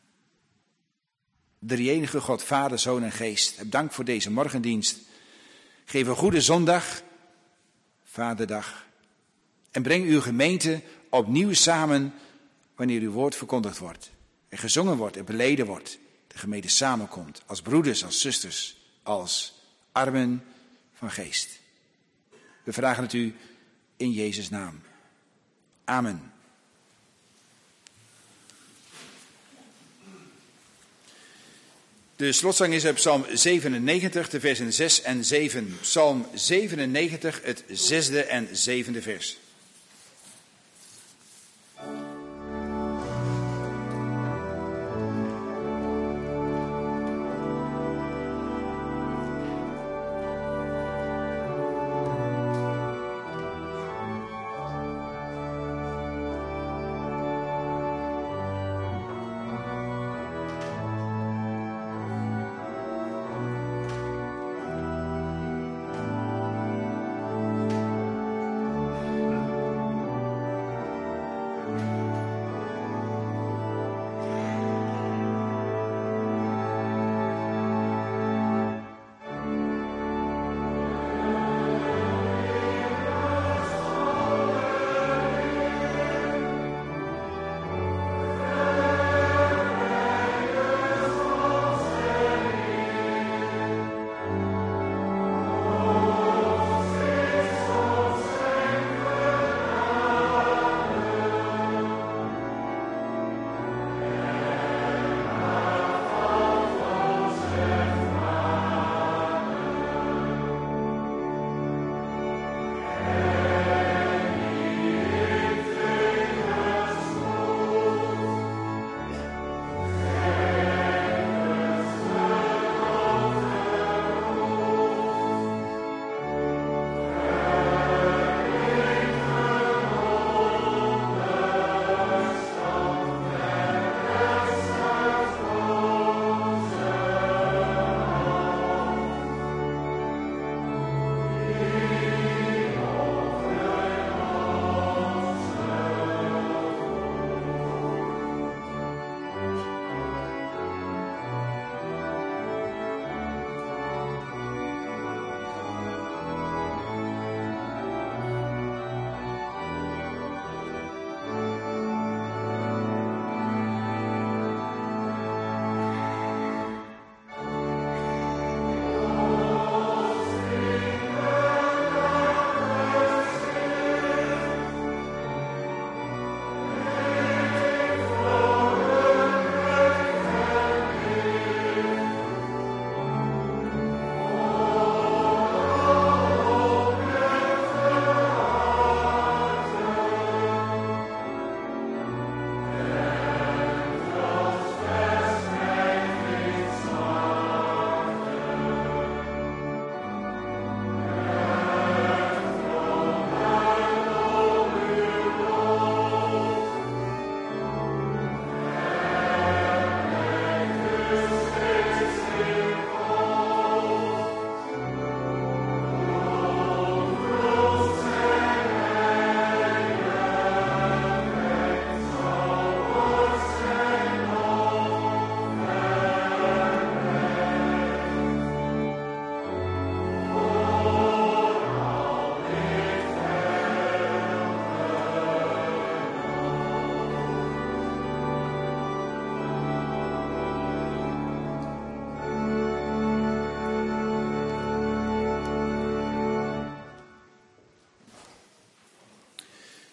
Drie-enige God, Vader, Zoon en Geest. Heb dank voor deze morgendienst. Geef een goede zondag, Vaderdag. En breng uw gemeente opnieuw samen wanneer uw woord verkondigd wordt. En gezongen wordt en beleden wordt. De gemeente samenkomt als broeders, als zusters, als armen van geest. We vragen het u in Jezus' naam. Amen. De slotzang is op Psalm 97, de versen 6 en 7. Psalm 97, het 6e en 7e vers.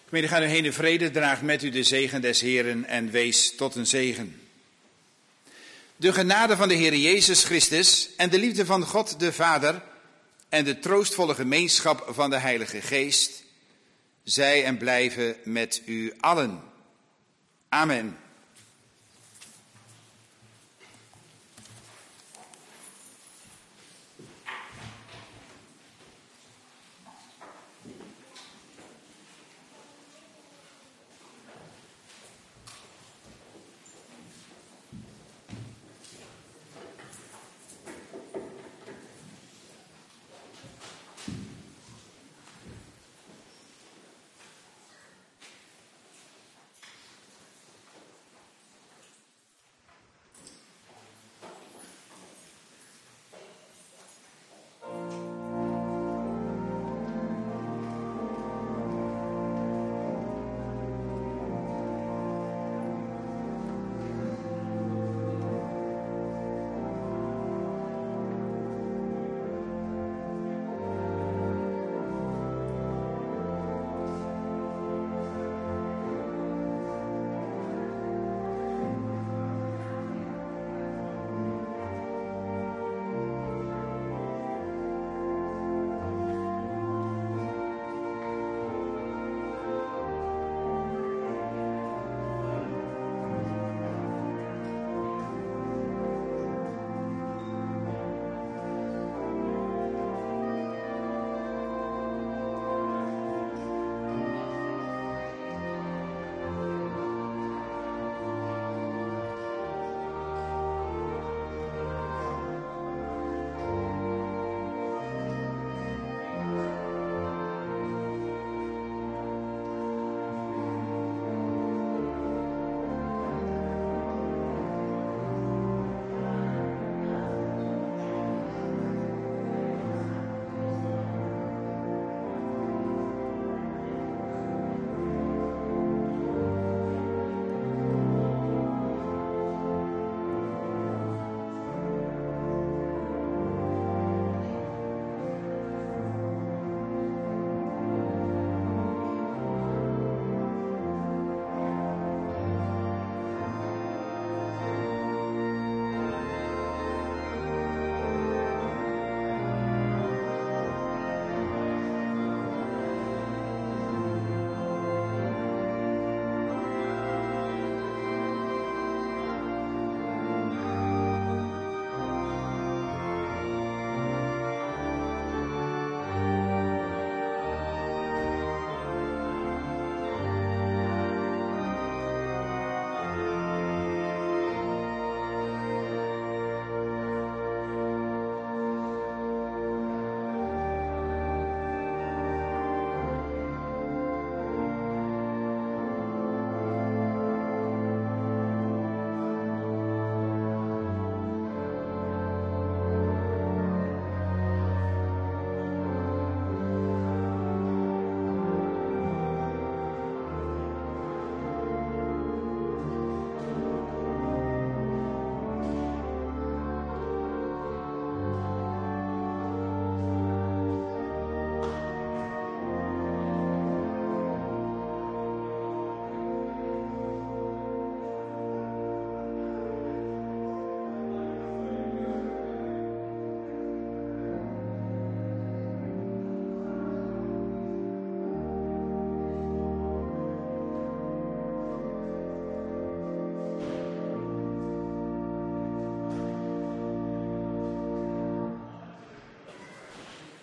Gemeente, ga nu heen in vrede, draag met u de zegen des Heeren en wees tot een zegen. De genade van de Heer Jezus Christus en de liefde van God de Vader en de troostvolle gemeenschap van de Heilige Geest, zij en blijven met u allen. Amen.